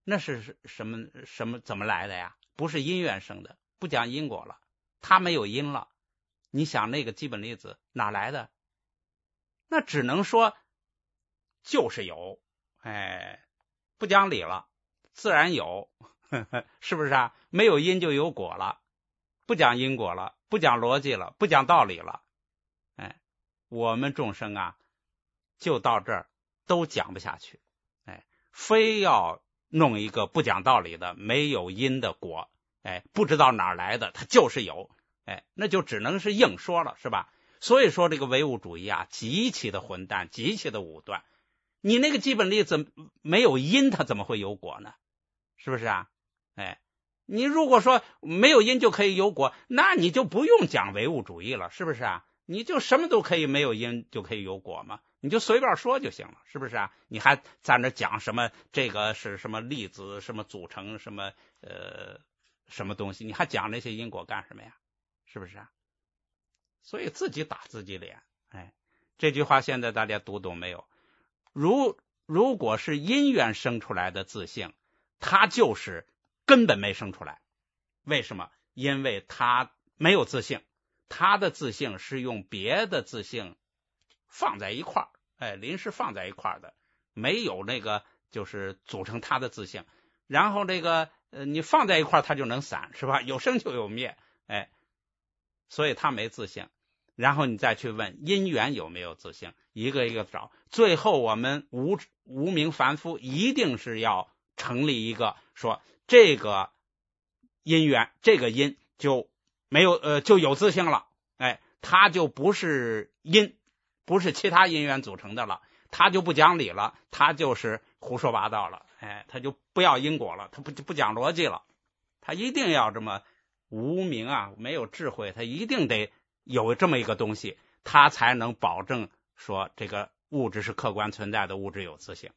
那是什么怎么来的呀？不是因缘生的，不讲因果了，它没有因了。你想那个基本粒子哪来的？那只能说就是有，不讲理了，自然有，是不是啊？没有因就有果了，不讲因果了，不讲逻辑了，不讲道理了。我们众生啊，就到这儿都讲不下去，非要弄一个不讲道理的没有因的果，不知道哪儿来的，它就是有，那就只能是硬说了，是吧？所以说这个唯物主义啊，极其的混蛋，极其的武断。你那个基本粒子没有因，它怎么会有果呢？是不是啊？你如果说没有因就可以有果，那你就不用讲唯物主义了，是不是啊？你就什么都可以没有因就可以有果嘛，你就随便说就行了，是不是啊？你还在那讲什么这个是什么粒子什么组成什么什么东西，你还讲那些因果干什么呀？是不是啊？所以自己打自己脸。这句话现在大家读懂没有？如果是因缘生出来的自性，它就是根本没生出来。为什么？因为它没有自性，它的自性是用别的自性放在一块儿，临时放在一块儿的，没有那个就是组成它的自性。然后这个你放在一块儿它就能散，是吧？有生就有灭，所以它没自性。然后你再去问因缘有没有自性，一个一个找，最后我们无明凡夫一定是要成立一个说这个因缘，这个因就没有就有自性了，它就不是因，不是其他因缘组成的了，它就不讲理了，它就是胡说八道了，它就不要因果了，它不讲逻辑了，它一定要这么无明啊，没有智慧，它一定得有这么一个东西，它才能保证说这个物质是客观存在的，物质有自性。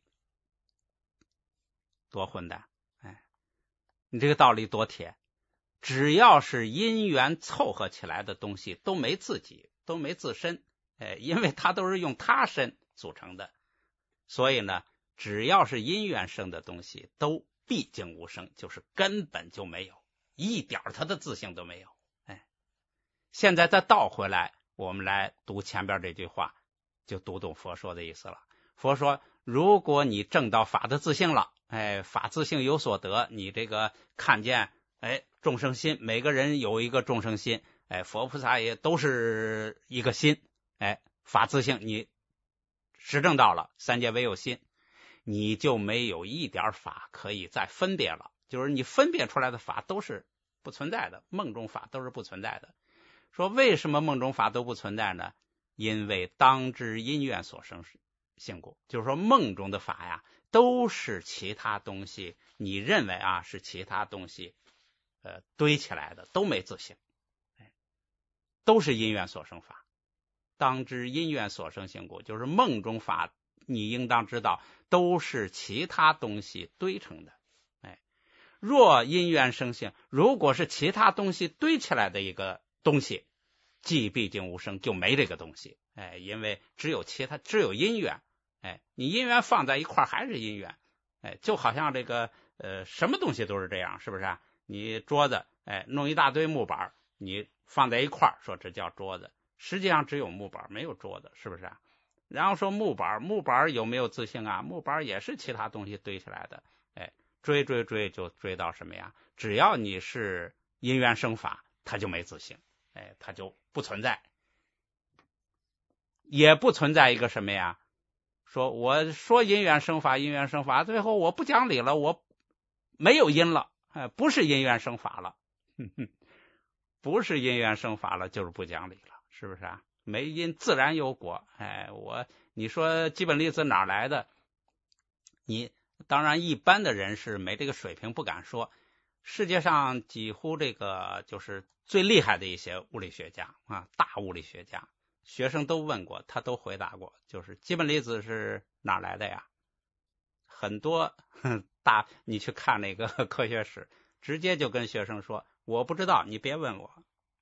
多混蛋！你这个道理多铁，只要是因缘凑合起来的东西都没自己，都没自身，因为它都是用他身组成的，所以呢，只要是因缘生的东西都毕竟无生，就是根本就没有一点它的自性都没有。现在再倒回来，我们来读前边这句话，就读懂佛说的意思了。佛说，如果你证到法的自性了，法自性有所得，你这个看见，众生心，每个人有一个众生心，佛菩萨也都是一个心，法自性你实证到了，三界唯有心，你就没有一点法可以再分别了，就是你分别出来的法都是不存在的，梦中法都是不存在的。说为什么梦中法都不存在呢？因为当知因缘所生性故，就是说梦中的法呀，都是其他东西，你认为啊是其他东西堆起来的，都没自性，都是因缘所生法。当知因缘所生性故，就是梦中法，你应当知道都是其他东西堆成的。若因缘生性，如果是其他东西堆起来的一个东西，即毕竟无生，就没这个东西，因为只有因缘，你因缘放在一块还是因缘，就好像这个什么东西都是这样，是不是啊？你桌子，弄一大堆木板，你放在一块说这叫桌子，实际上只有木板没有桌子，是不是啊？然后说木板有没有自性啊？木板也是其他东西堆起来的，追就追到什么呀？只要你是因缘生法，它就没自性，它就不存在，也不存在一个什么呀？说我说因缘生法，最后我不讲理了，我没有因了，不是因缘生法了，不是因缘生法了，就是不讲理了，是不是啊？没因自然有果，你说基本粒子哪来的？你当然一般的人是没这个水平，不敢说。世界上几乎这个就是最厉害的一些物理学家啊，大物理学家，学生都问过，他都回答过，就是基本粒子是哪来的呀？很多你去看那个科学史，直接就跟学生说我不知道，你别问我，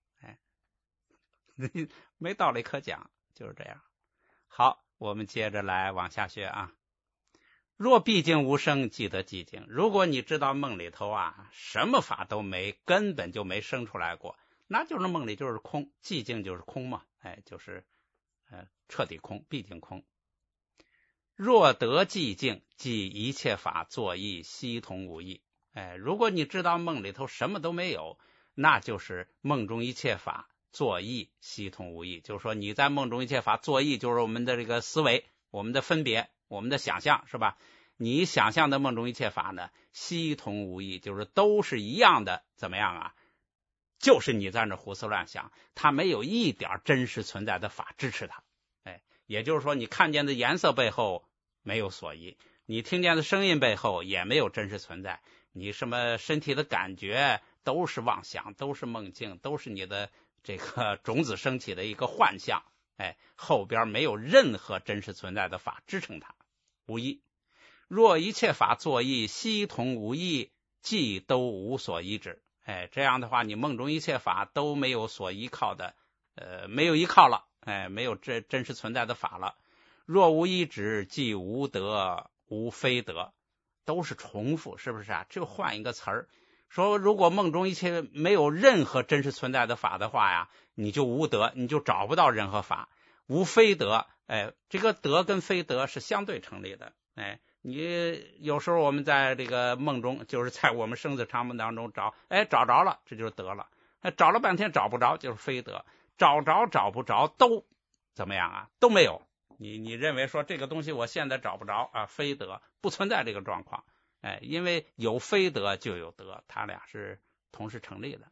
没道理可讲，就是这样。好，我们接着来往下学啊。 若毕竟无生，即得寂静。如果你知道梦里头啊，什么法都没，根本就没生出来过，那就是梦里就是空，寂静就是空嘛，就是彻底空，毕竟空。若得寂静，即一切法作意，悉同无异。如果你知道梦里头什么都没有，那就是梦中一切法作意，悉同无异。就是说你在梦中一切法作意，就是我们的这个思维，我们的分别，我们的想象，是吧？你想象的梦中一切法呢，悉同无异，就是都是一样的，怎么样啊？就是你在那胡思乱想，它没有一点真实存在的法支持它。也就是说，你看见的颜色背后没有所依，你听见的声音背后也没有真实存在，你什么身体的感觉都是妄想，都是梦境，都是你的这个种子升起的一个幻象。后边没有任何真实存在的法支撑它，无依。若一切法作意，悉同无异，即都无所依止。这样的话，你梦中一切法都没有所依靠的，没有依靠了。没有真实存在的法了。若无依止，即无得无非得，都是重复，是不是啊？就换一个词儿，说如果梦中一切没有任何真实存在的法的话呀，你就无得，你就找不到任何法。无非得，这个得跟非得是相对成立的。你有时候我们在这个梦中，就是在我们生死长梦当中找着了，这就是得了。找了半天找不着，就是非得。找着找不着都怎么样啊？都没有。你认为说这个东西我现在找不着啊，非得不存在这个状况。因为有非得就有得，它俩是同时成立的。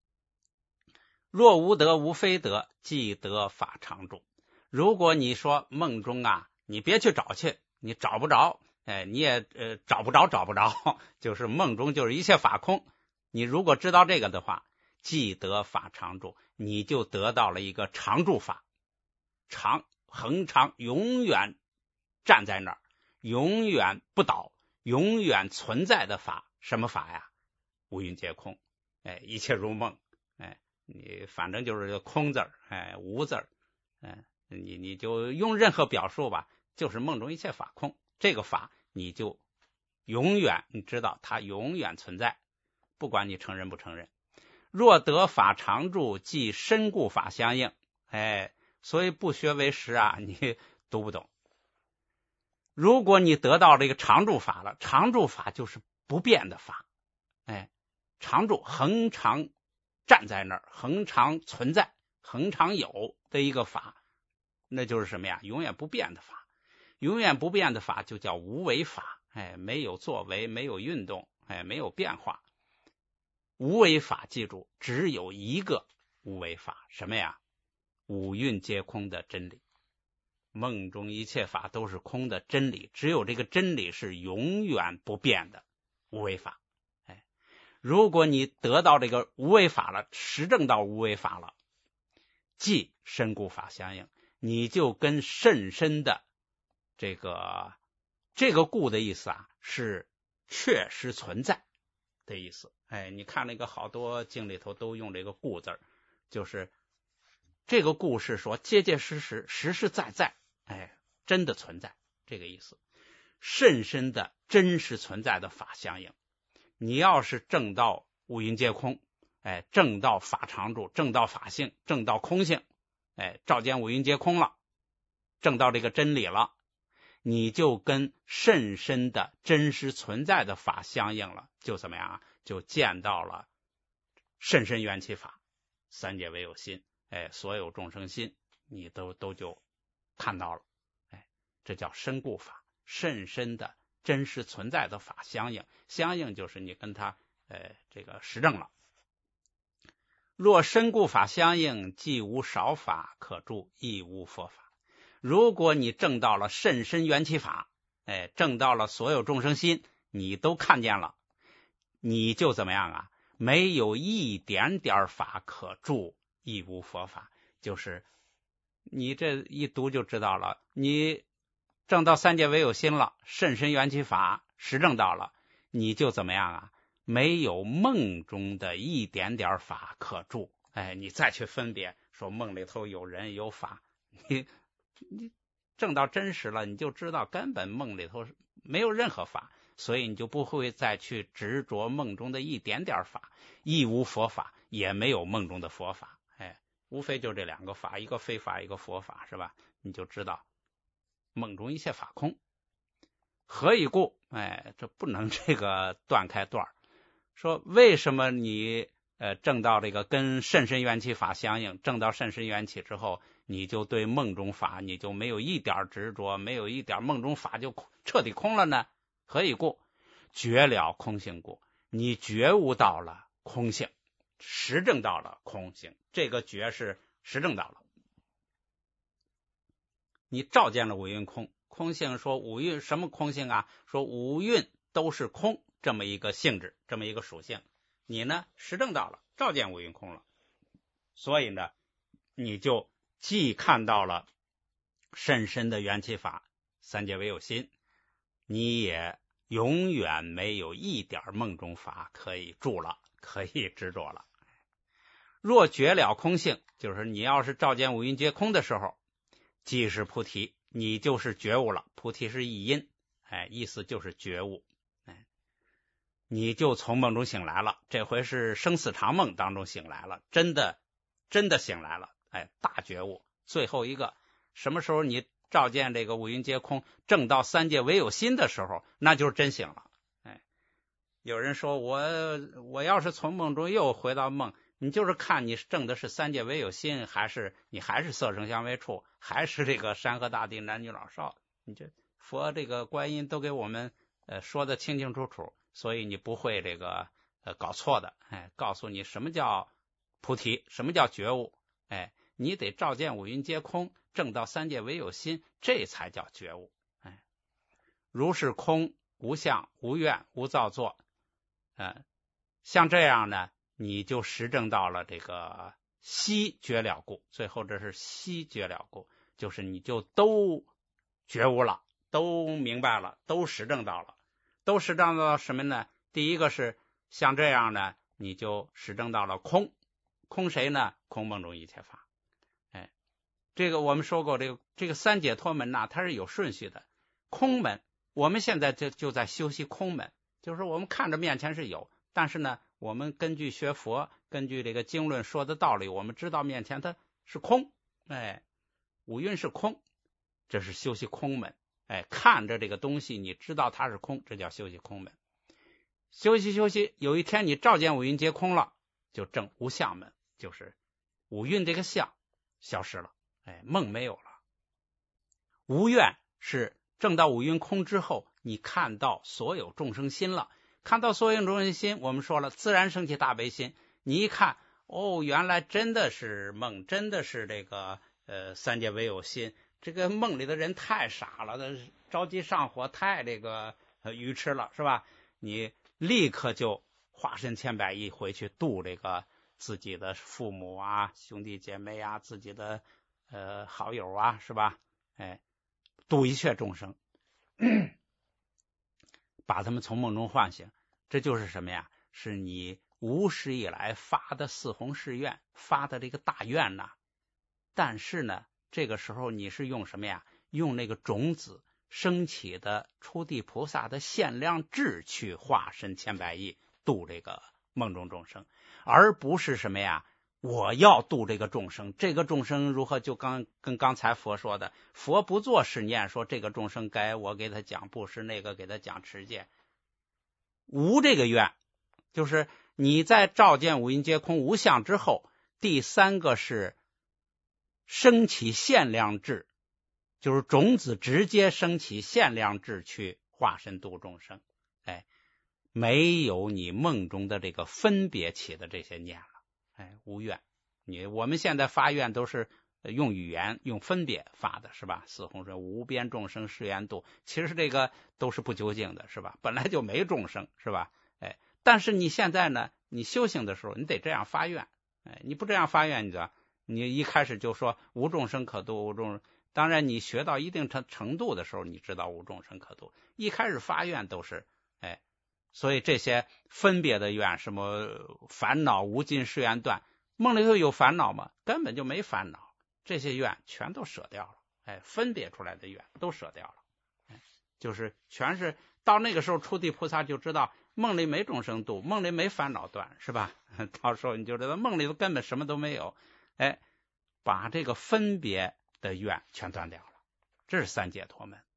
若无得无非得，即得法常住。如果你说梦中啊，你别去找去，你找不着，你也找不着，就是梦中就是一切法空。你如果知道这个的话，即得法常住，你就得到了一个常住法，恒常永远站在那儿，永远不倒，永远存在的法。什么法呀？无云皆空，一切如梦。你反正就是个空字儿，无字儿，你就用任何表述吧，就是梦中一切法空。这个法你就永远，你知道它永远存在，不管你承认不承认。若得法常住，即身故法相应。所以不学为实啊，你读不懂。如果你得到这个常住法了，常住法就是不变的法，常住恒常站在那儿，恒常存在，恒常有的一个法，那就是什么呀？永远不变的法。永远不变的法就叫无为法，没有作为，没有运动，没有变化。无为法记住，只有一个无为法，什么呀？五蕴皆空的真理。梦中一切法都是空的真理，只有这个真理是永远不变的无为法。如果你得到这个无为法了，实证到无为法了，即身故法相应，你就跟甚深的这个故的意思啊，是确实存在的意思。你看那个好多经里头都用这个故字，就是这个故是说结结实实，实实在在，真的存在，这个意思。甚深的真实存在的法相应。你要是证到五蕴皆空，证到法常住，证到法性，证到空性，照见五蕴皆空了，证到这个真理了，你就跟甚深的真实存在的法相应了，就怎么样啊？就见到了甚深缘起法，三界唯有心，所有众生心，你都就看到了，这叫身故法，甚深的真实存在的法相应。相应就是你跟他这个实证了。若身故法相应，既无少法可住，亦无佛法。如果你证到了甚深缘起法，证到了所有众生心，你都看见了，你就怎么样啊？没有一点点法可住，亦无佛法。就是你这一读就知道了，你证到三界唯有心了，甚深缘起法实证到了，你就怎么样啊？没有梦中的一点点法可住。你再去分别说梦里头有人有法，你证到真实了，你就知道根本梦里头没有任何法，所以你就不会再去执着梦中的一点点法，亦无佛法，也没有梦中的佛法。无非就这两个法，一个非法，一个佛法，是吧？你就知道梦中一切法空。何以故？这不能这个断开段。说为什么你证到这个跟甚深缘起法相应，证到甚深缘起之后，你就对梦中法你就没有一点执着，没有一点梦中法就彻底空了呢？何以故？觉了空性故。你觉悟到了空性，实证到了空性，这个觉是实证到了。你照见了五蕴空，空性说五蕴什么空性啊？说五蕴都是空，这么一个性质，这么一个属性，你呢实证到了，照见五蕴空了，所以呢你就既看到了甚深的缘起法，三界唯有心，你也永远没有一点梦中法可以住了，可以执着了。若觉了空性，就是你要是照见五蕴皆空的时候，即是菩提，你就是觉悟了。菩提是译音，意思就是觉悟。你就从梦中醒来了，这回是生死长梦当中醒来了，真的醒来了，大觉悟。最后一个，什么时候你照见这个五蕴皆空，证到三界唯有心的时候，那就是真醒了。有人说我要是从梦中又回到梦，你就是看你证的是三界唯有心，还是你还是色声香味触，还是这个山河大地男女老少，你这佛这个观音都给我们说的清清楚楚，所以你不会这个搞错的。告诉你什么叫菩提，什么叫觉悟。你得照见五蕴皆空，证到三界唯有心，这才叫觉悟。如是空无相无愿无造作，像这样呢，你就实证到了这个悉觉了故。最后这是悉觉了故，就是你就都觉悟了，都明白了，都实证到了。都实证到什么呢？第一个是像这样呢，你就实证到了空。空谁呢？空梦中一切法。这个我们说过，这个三解脱门它是有顺序的。空门，我们现在就在修习空门，就是我们看着面前是有，但是呢，我们根据学佛，根据这个经论说的道理，我们知道面前它是空，五蕴是空，这是修习空门。看着这个东西，你知道它是空，这叫修习空门。修习，有一天你照见五蕴皆空了，就证无相门，就是五蕴这个相消失了，梦没有了。无愿是证到五蕴空之后，你看到所有众生心了，看到所有众生心，我们说了，自然升起大悲心。你一看，原来真的是梦，真的是这个三界唯有心。这个梦里的人太傻了，着急上火，太这个愚痴了，是吧？你立刻就化身千百亿回去度这个自己的父母啊、兄弟姐妹啊、自己的好友啊，是吧？度一切众生，把他们从梦中唤醒。这就是什么呀？是你无始以来发的四弘誓愿，发的这个大愿呐。但是呢，这个时候你是用什么呀？用那个种子升起的初地菩萨的限量智去化身千百亿度这个梦中众生，而不是什么呀？我要度这个众生，这个众生如何？就跟刚才佛说的，佛不做实念，说这个众生该我给他讲布施，那个给他讲持戒，无这个愿。就是你在照见五蕴皆空无相之后，第三个是升起限量智，就是种子直接升起限量智去化身度众生。没有你梦中的这个分别起的这些念了。无愿。我们现在发愿都是用语言用分别发的，是吧？四弘说无边众生誓愿度，其实这个都是不究竟的，是吧？本来就没众生，是吧？但是你现在呢，你修行的时候你得这样发愿。你不这样发愿，你一开始就说无众生可度，无众生。当然你学到一定程度的时候，你知道无众生可度，一开始发愿都是所以这些分别的愿，什么烦恼无尽誓愿断，梦里头有烦恼吗？根本就没烦恼，这些愿全都舍掉了。 分别出来的愿都舍掉了，就是全是到那个时候，出地菩萨就知道梦里没众生度，梦里没烦恼断，是吧？到时候你就知道梦里头根本什么都没有，把这个分别的愿全断掉了，这是三解脱门。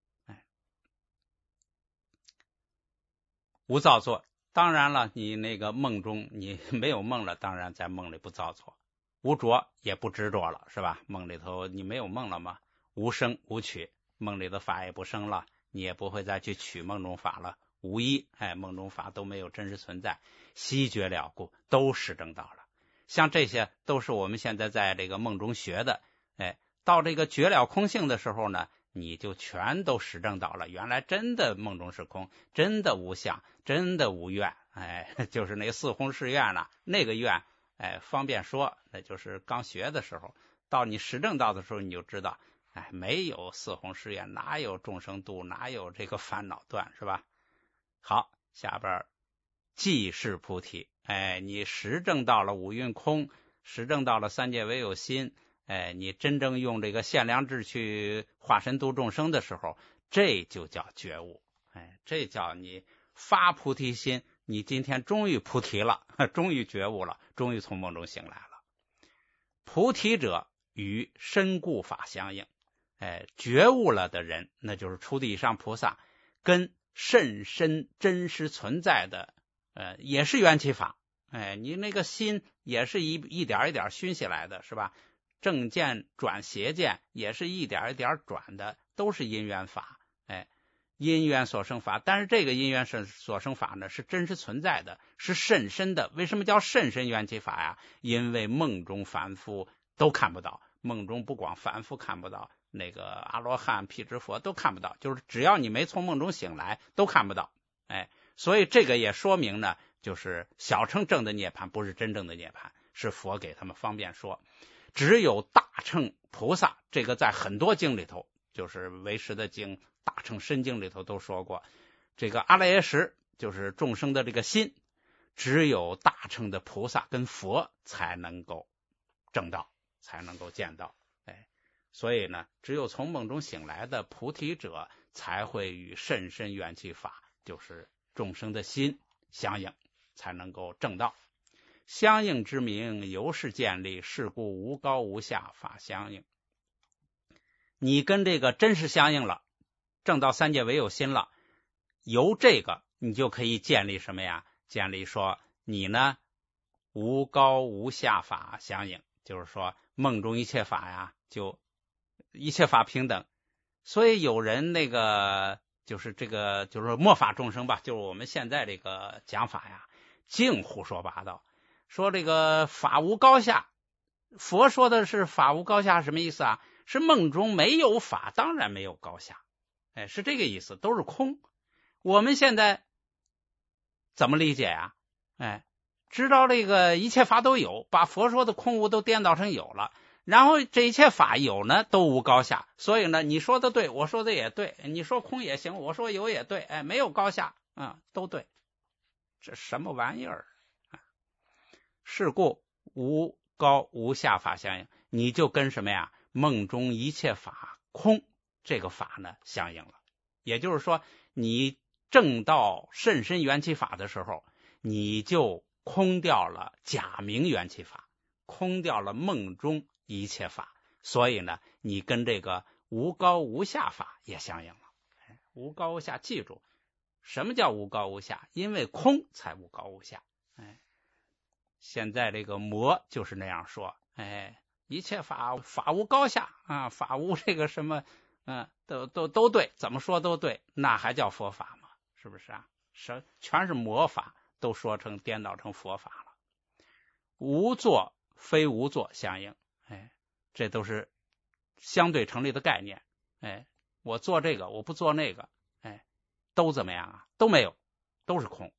无造作，当然了，你那个梦中你没有梦了，当然在梦里不造作。无着也不执着了，是吧？梦里头你没有梦了吗？无生无取，梦里的法也不生了，你也不会再去取梦中法了。无一，梦中法都没有真实存在，悉觉了故，都实证到了。像这些都是我们现在在这个梦中学的，到这个觉了空性的时候呢，你就全都实证到了，原来真的梦中是空，真的无相，真的无愿，就是那四弘誓愿了，那个愿方便说，那就是刚学的时候，到你实证到的时候，你就知道，没有四弘誓愿，哪有众生度，哪有这个烦恼断，是吧？好，下边即是菩提，你实证到了五蕴空，实证到了三界唯有心，你真正用这个现量智去化身度众生的时候，这就叫觉悟，这叫你发菩提心，你今天终于菩提了，终于觉悟了，终于从梦中醒来了。菩提者与身故法相应，觉悟了的人，那就是初地以上菩萨，跟甚深真实存在的也是缘起法，你那个心也是一点一点熏起来的，是吧？正见转邪见也是一点一点转的，都是因缘法，因缘所生法。但是这个因缘所生法呢，是真实存在的，是甚深的。为什么叫甚深缘起法呀？因为梦中凡夫都看不到，梦中不光凡夫看不到，那个阿罗汉、辟支佛都看不到，就是只要你没从梦中醒来，都看不到。所以这个也说明呢，就是小乘证的涅槃不是真正的涅槃，是佛给他们方便说。只有大乘菩萨，这个在很多经里头，就是唯识的经、大乘深经里头都说过，这个阿赖耶识就是众生的这个心，只有大乘的菩萨跟佛才能够证到，才能够见到。所以呢，只有从梦中醒来的菩提者，才会与甚深缘起法，就是众生的心相应，才能够证到。相应之名，由是建立，是故无高无下，法相应。你跟这个真实相应了，证到三界唯有心了，由这个你就可以建立什么呀？建立说你呢无高无下法相应，就是说梦中一切法呀，就一切法平等。所以有人那个就是这个就是末法众生吧，就是我们现在这个讲法呀，净胡说八道，说这个法无高下。佛说的是法无高下什么意思啊？是梦中没有法，当然没有高下，是这个意思，都是空。我们现在怎么理解呀？知道这个一切法都有，把佛说的空无都颠倒成有了，然后这一切法有呢都无高下，所以呢你说的对，我说的也对，你说空也行，我说有也对，没有高下，都对。这什么玩意儿？是故无高无下法相应，你就跟什么呀？梦中一切法空这个法呢相应了。也就是说，你证到甚深缘起法的时候，你就空掉了假名缘起法，空掉了梦中一切法，所以呢，你跟这个无高无下法也相应了。无高无下，记住什么叫无高无下？因为空才无高无下。现在这个魔就是那样说，一切法无高下啊，法无这个什么，都对，怎么说都对，那还叫佛法吗？是不是啊？全是魔法，都说成颠倒成佛法了。无作非无作相应，这都是相对成立的概念。我做这个，我不做那个，都怎么样啊？都没有，都是空。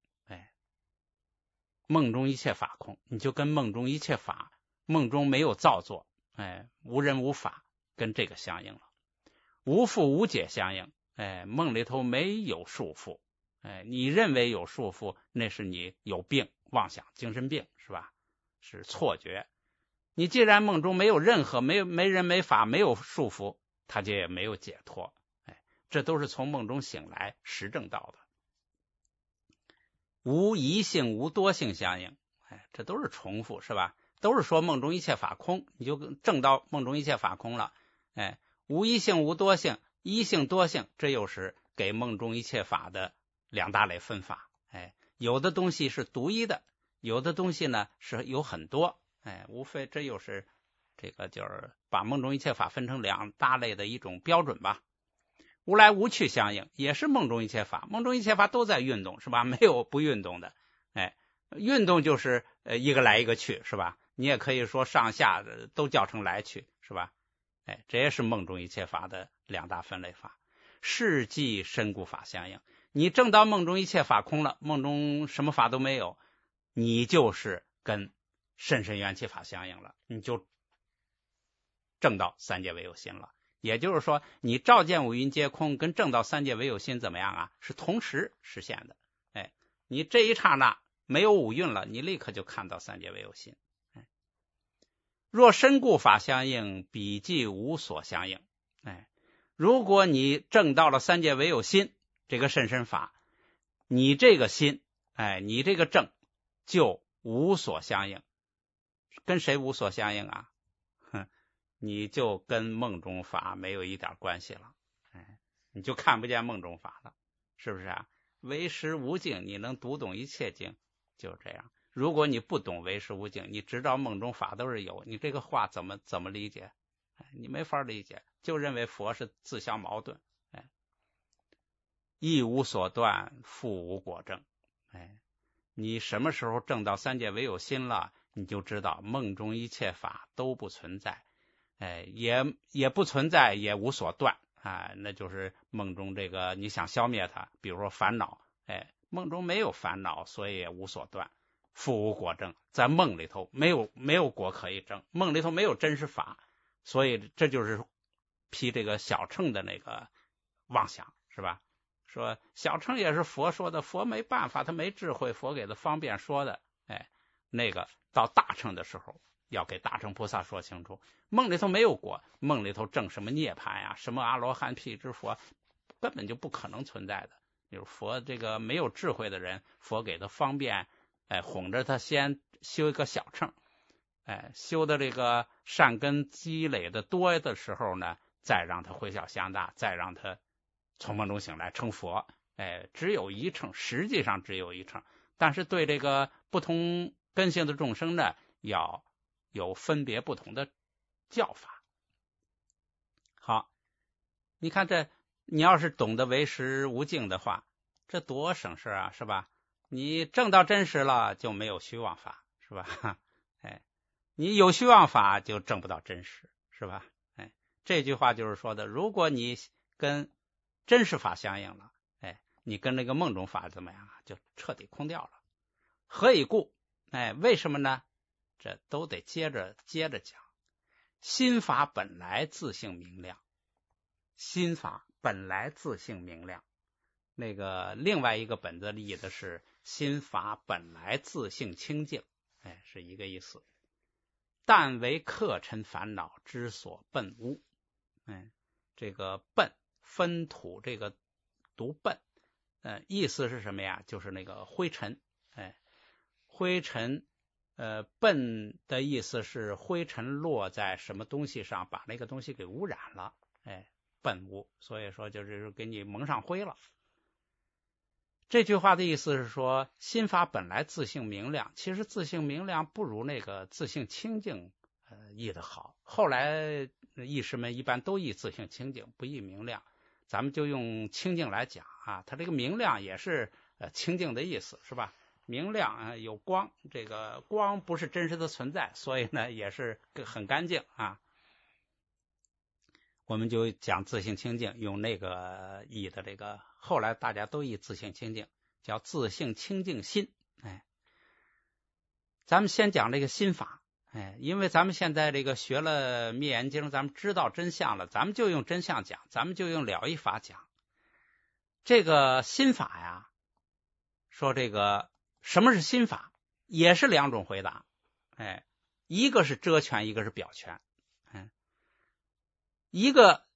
梦中一切法空，你就跟梦中一切法，梦中没有造作，无人无法，跟这个相应了。无缚无解相应，梦里头没有束缚，你认为有束缚，那是你有病，妄想，精神病，是吧？是错觉。你既然梦中没有任何没人没法没有束缚， 他就也没有解脱。这都是从梦中醒来实证到的。无一性无多性相应，这都是重复，是吧？都是说梦中一切法空，你就证到梦中一切法空了。无一性无多性，一性多性，这又是给梦中一切法的两大类分法。有的东西是独一的，有的东西呢是有很多。无非这又是这个就是把梦中一切法分成两大类的一种标准吧。无来无去相应，也是梦中一切法，梦中一切法都在运动，是吧？没有不运动的。运动就是一个来一个去，是吧？你也可以说上下都叫成来去，是吧？这也是梦中一切法的两大分类法。是即身故法相应，你证到梦中一切法空了，梦中什么法都没有，你就是跟甚深缘起法相应了，你就证到三界唯有心了。也就是说，你照见五蕴皆空跟证到三界唯有心怎么样啊？是同时实现的。你这一刹那没有五蕴了，你立刻就看到三界唯有心。若身故法相应，彼即无所相应。如果你证到了三界唯有心这个甚深法，你这个心，你这个证就无所相应。跟谁无所相应啊？你就跟梦中法没有一点关系了。你就看不见梦中法了，是不是啊？唯识无境，你能读懂一切境，就是这样。如果你不懂唯识无境，你知道梦中法都是有，你这个话怎么理解？你没法理解，就认为佛是自相矛盾。亦无所断，复无果证。你什么时候证到三界唯有心了，你就知道梦中一切法都不存在，也不存在，也无所断。那就是梦中这个你想消灭它，比如说烦恼，梦中没有烦恼，所以也无所断。复无果证，在梦里头没有果可以证，梦里头没有真实法，所以这就是批这个小乘的那个妄想，是吧？说小乘也是佛说的，佛没办法，他没智慧，佛给他方便说的。那个到大乘的时候要给大乘菩萨说清楚，梦里头没有果，梦里头证什么涅槃呀，什么阿罗汉辟支佛根本就不可能存在的。就是佛这个没有智慧的人，佛给他方便，哄着他先修一个小乘，修的这个善根积累的多的时候呢，再让他回小向大，再让他从梦中醒来成佛。只有一乘，实际上只有一乘，但是对这个不同根性的众生呢，要有分别不同的教法。好，你看这，你要是懂得唯识无境的话，这多省事啊，是吧？你证到真实了，就没有虚妄法，是吧？你有虚妄法就证不到真实，是吧？这句话就是说的，如果你跟真实法相应了，你跟那个梦中法怎么样啊？就彻底空掉了。何以故？为什么呢？这都得接着讲。心法本来自性明亮，心法本来自性明亮。那个另外一个本子译的是心法本来自性清净，是一个意思。但为客尘烦恼之所笨污。这个笨分土这个读笨，意思是什么呀？就是那个灰尘。灰尘，笨的意思是灰尘落在什么东西上，把那个东西给污染了，笨污，所以说就是给你蒙上灰了。这句话的意思是说，心法本来自性明亮，其实自性明亮不如那个自性清净译得好。后来译师们一般都译自性清净，不译明亮。咱们就用清净来讲啊，它这个明亮也是清净的意思，是吧？明亮有光，这个光不是真实的存在，所以呢也是很干净啊。我们就讲自性清净，用那个译的这个，后来大家都译自性清净，叫自性清净心。咱们先讲这个心法，因为咱们现在这个学了灭严经，咱们知道真相了，咱们就用真相讲，咱们就用了义法讲。这个心法呀，说这个什么是心法，也是两种回答。一个是遮权，一个是表权。一个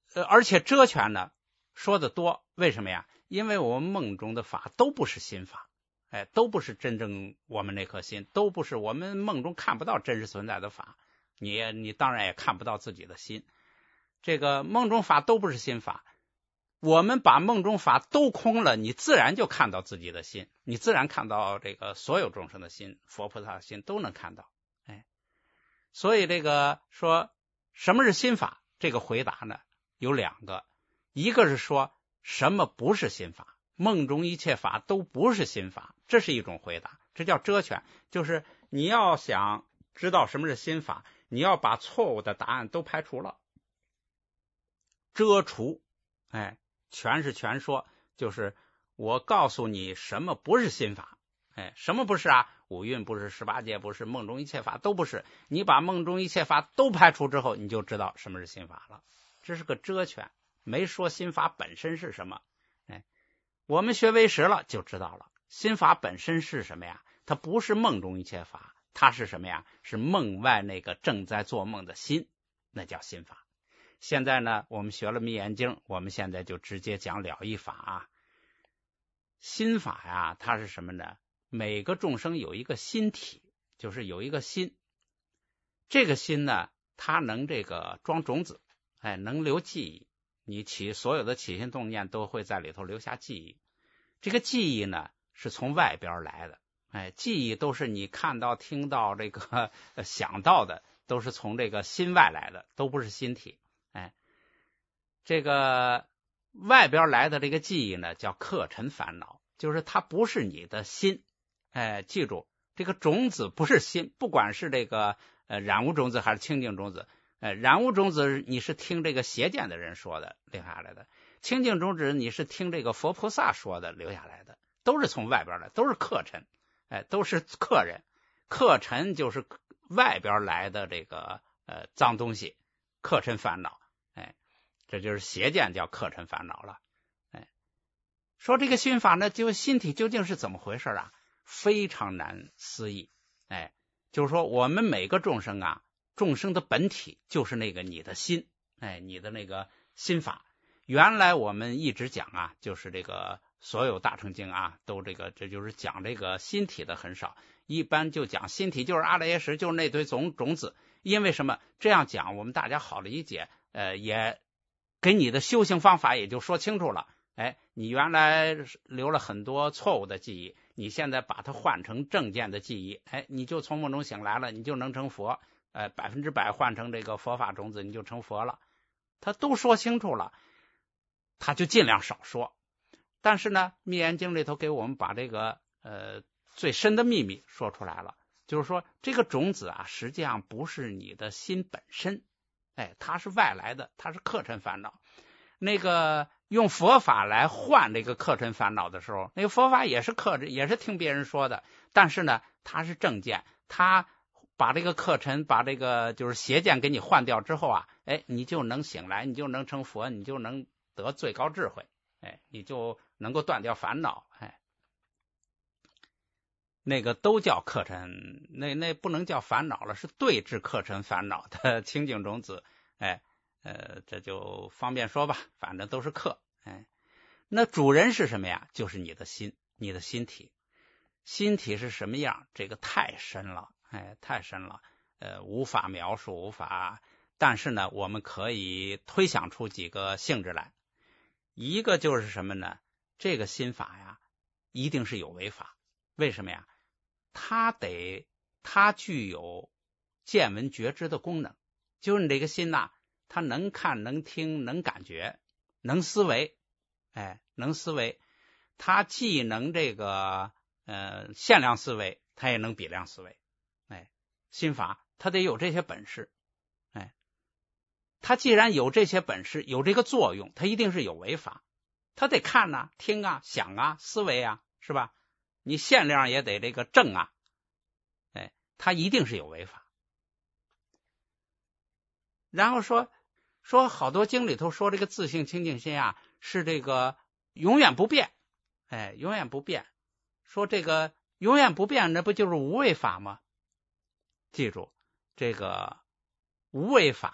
而且遮权呢说的多，为什么呀？因为我们梦中的法都不是心法，都不是真正我们那颗心，都不是我们梦中看不到真实存在的法，你当然也看不到自己的心。这个梦中法都不是心法，我们把梦中法都空了，你自然就看到自己的心，你自然看到这个所有众生的心，佛菩萨的心都能看到。所以这个说什么是心法，这个回答呢有两个，一个是说什么不是心法，梦中一切法都不是心法，这是一种回答，这叫遮权，就是你要想知道什么是心法，你要把错误的答案都排除了，遮除，全是全说，就是我告诉你什么不是心法，什么不是啊？五蕴不是，十八界不是，梦中一切法都不是。你把梦中一切法都排除之后，你就知道什么是心法了。这是个遮权，没说心法本身是什么。我们学唯识了就知道了，心法本身是什么呀？它不是梦中一切法，它是什么呀？是梦外那个正在做梦的心，那叫心法。现在呢，我们学了密严经，我们现在就直接讲了义法啊。心法呀，它是什么呢？每个众生有一个心体，就是有一个心，这个心呢，它能这个装种子，能留记忆，你所有的起心动念都会在里头留下记忆。这个记忆呢，是从外边来的，记忆都是你看到、听到、这个想到的，都是从这个心外来的，都不是心体。这个外边来的这个记忆呢，叫客尘烦恼，就是它不是你的心。记住，这个种子不是心，不管是这个染污种子还是清净种子。染污种子你是听这个邪见的人说的留下来的，清净种子你是听这个佛菩萨说的留下来的，都是从外边来，都是客尘，都是客人。客尘就是外边来的这个脏东西，客尘烦恼。这就是邪见叫客尘烦恼了。说这个心法呢，就心体究竟是怎么回事啊？非常难思议。就是说我们每个众生啊，众生的本体就是那个你的心，你的那个心法。原来我们一直讲啊，就是这个所有大乘经啊，都这就是讲这个心体的很少，一般就讲心体就是阿赖耶识，就是那堆种子。因为什么这样讲，我们大家好理解，也给你的修行方法也就说清楚了。你原来留了很多错误的记忆，你现在把它换成正见的记忆，你就从梦中醒来了，你就能成佛，100%换成这个佛法种子，你就成佛了。他都说清楚了，他就尽量少说。但是呢，密严经里头给我们把这个最深的秘密说出来了，就是说这个种子啊，实际上不是你的心本身，它是外来的，它是客尘烦恼。那个用佛法来换这个客尘烦恼的时候，那个佛法也是客尘，也是听别人说的，但是呢，它是正见，它把这个客尘，把这个就是邪见给你换掉之后啊，你就能醒来，你就能成佛，你就能得最高智慧，你就能够断掉烦恼，那个都叫客尘，那不能叫烦恼了，是对治客尘烦恼的清净种子，这就方便说吧，反正都是客。那主人是什么呀？就是你的心，你的心体。心体是什么样？这个太深了，太深了，无法描述，无法。但是呢，我们可以推想出几个性质来。一个就是什么呢？这个心法呀，一定是有为法。为什么呀？它具有见闻觉知的功能，就是你这个心呐，它能看能听能感觉能思维，能思维，它既能这个限量思维，它也能比量思维，心法它得有这些本事，它既然有这些本事，有这个作用，它一定是有为法，它得看啊听啊想啊思维啊，是吧？你限量也得这个正啊，它一定是有为法。然后说好多经里头说这个自性清净心啊，是这个永远不变，永远不变。说这个永远不变，那不就是无为法吗？记住，这个无为法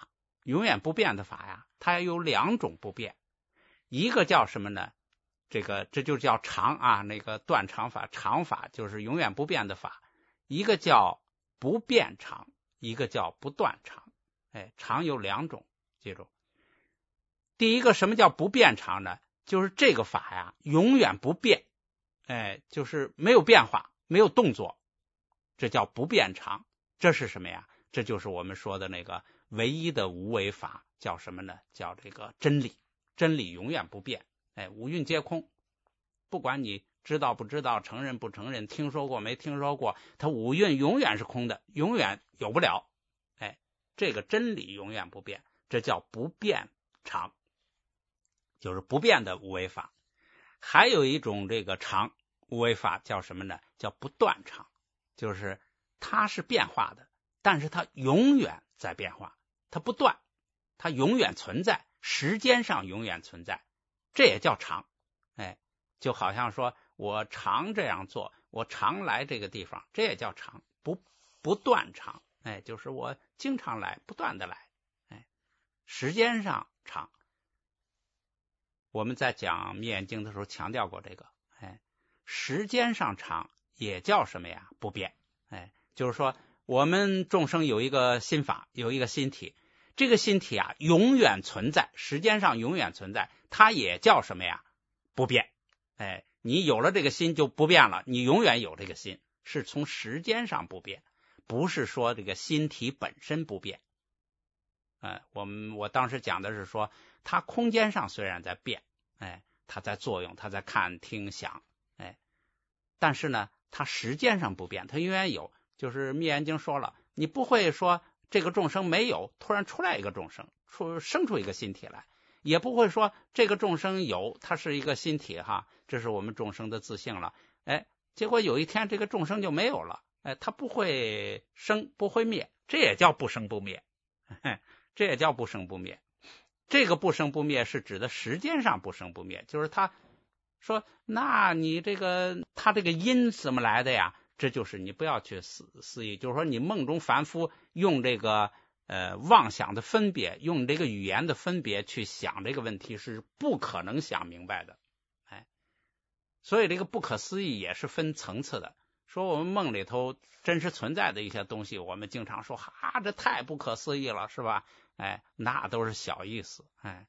永远不变的法呀，它有2种不变，一个叫什么呢？这就叫常啊，那个断常法，常法就是永远不变的法。一个叫不变常，一个叫不断常。常有2种，记住。第一个什么叫不变常呢？就是这个法呀永远不变，就是没有变化，没有动作，这叫不变常。这是什么呀？这就是我们说的那个唯一的无为法，叫什么呢？叫这个真理。真理永远不变，五蕴皆空，不管你知道不知道，承认不承认，听说过没听说过，它五蕴永远是空的，永远有不了。这个真理永远不变，这叫不变常，就是不变的无为法。还有一种这个常无为法叫什么呢？叫不断常，就是它是变化的，但是它永远在变化，它不断，它永远存在，时间上永远存在，这也叫常。就好像说我常这样做，我常来这个地方，这也叫常，不断常。就是我经常来，不断的来。时间上常，我们在讲密眼经的时候强调过这个。时间上常也叫什么呀？不变。就是说我们众生有一个心法，有一个心体，这个心体啊永远存在，时间上永远存在，它也叫什么呀？不变。你有了这个心就不变了，你永远有这个心，是从时间上不变，不是说这个心体本身不变。我当时讲的是说，它空间上虽然在变，它在作用，它在看听想，但是呢，它时间上不变，它永远有。就是密眼经说了，你不会说这个众生没有，突然出来一个众生，生出一个心体来，也不会说这个众生有，它是一个心体哈，这是我们众生的自性了。结果有一天这个众生就没有了，它不会生不会灭，这也叫不生不灭。这也叫不生不灭。这个不生不灭是指的时间上不生不灭，就是他说那你他这个因怎么来的呀？这就是你不要去思议，就是说你梦中凡夫用这个妄想的分别，用这个语言的分别去想这个问题是不可能想明白的。所以这个不可思议也是分层次的。说我们梦里头真实存在的一些东西，我们经常说这太不可思议了，是吧？那都是小意思。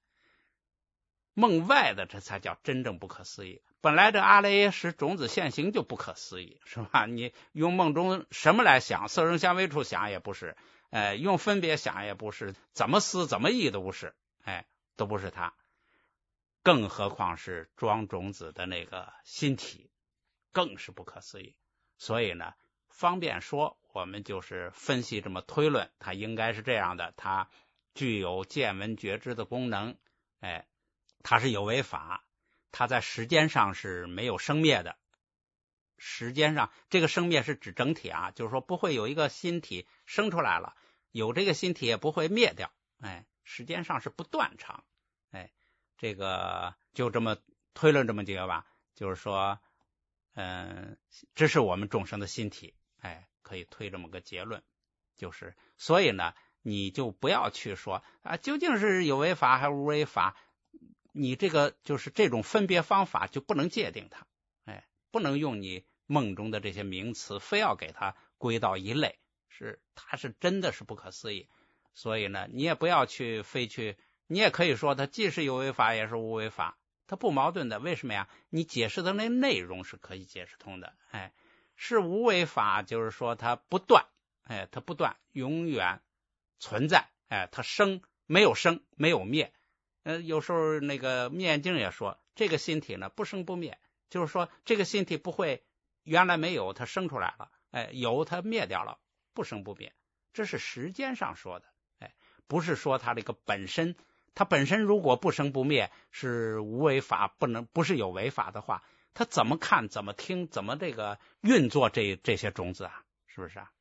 梦外的这才叫真正不可思议。本来这阿赖耶识种子现行就不可思议，是吧？你用梦中什么来想，色声香味触想也不是，用分别想也不是，怎么思怎么议都不是，都不是它。更何况是装种子的那个心体，更是不可思议。所以呢，方便说，我们就是分析这么推论，它应该是这样的，它具有见闻觉知的功能，它是有为法，它在时间上是没有生灭的。时间上这个生灭是指整体啊，就是说不会有一个心体生出来了，有这个心体也不会灭掉。时间上是不断常。这个就这么推论这么几个吧，就是说这是我们众生的心体，可以推这么个结论。就是所以呢，你就不要去说究竟是有为法还是无为法，你这个就是这种分别方法就不能界定它，不能用你梦中的这些名词非要给它归到一类，它是真的是不可思议。所以呢，你也不要去非去，你也可以说它既是有为法也是无为法，它不矛盾的。为什么呀？你解释的那内容是可以解释通的。是无为法，就是说它不断，它不断，永远存在。它没有生没有灭。有时候那个密眼经也说，这个心体呢不生不灭，就是说这个心体不会原来没有它生出来了，有它灭掉了，不生不灭。这是时间上说的，不是说它这个本身，它本身如果不生不灭是无为法，不是有为法的话，它怎么看怎么听怎么这个运作这些种子啊，是不是啊？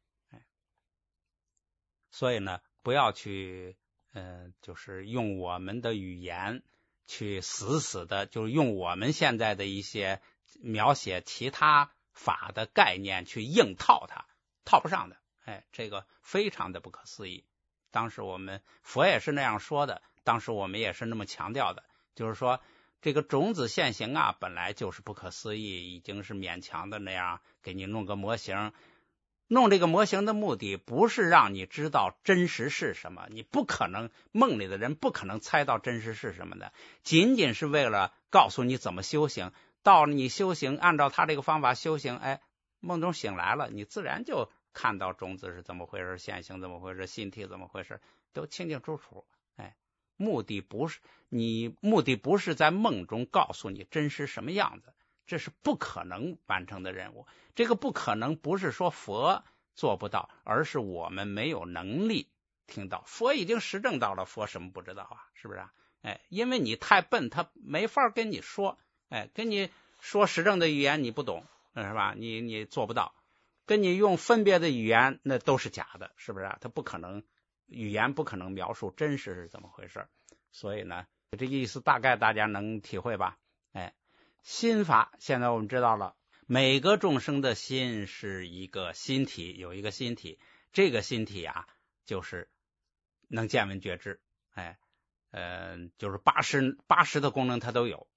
所以呢，不要去就是用我们的语言去死的，就是用我们现在的一些描写其他法的概念去硬套它，套不上的。这个非常的不可思议。 当时我们佛也是那样说的，当时我们也是那么强调的，就是说这个种子现行啊，本来就是不可思议，已经是勉强的那样给你弄个模型。弄这个模型的目的不是让你知道真实是什么，你不可能，梦里的人不可能猜到真实是什么的，仅仅是为了告诉你怎么修行。到了你修行，按照他这个方法修行，梦中醒来了，你自然就看到种子是怎么回事，现行怎么回事，心体怎么回事，都清清楚楚。目的不是在梦中告诉你真实什么样子，这是不可能完成的任务。这个不可能不是说佛做不到，而是我们没有能力听到。佛已经实证到了，佛什么不知道啊？是不是啊？因为你太笨，他没法跟你说。跟你说实证的语言你不懂，是吧？你做不到。跟你用分别的语言，那都是假的，是不是啊？他不可能，语言不可能描述真实是怎么回事。所以呢，这个意思大概大家能体会吧？心法现在我们知道了，每个众生的心是一个心体，有一个心体，这个心体啊，就是能见闻觉知，就是80的功能它都有，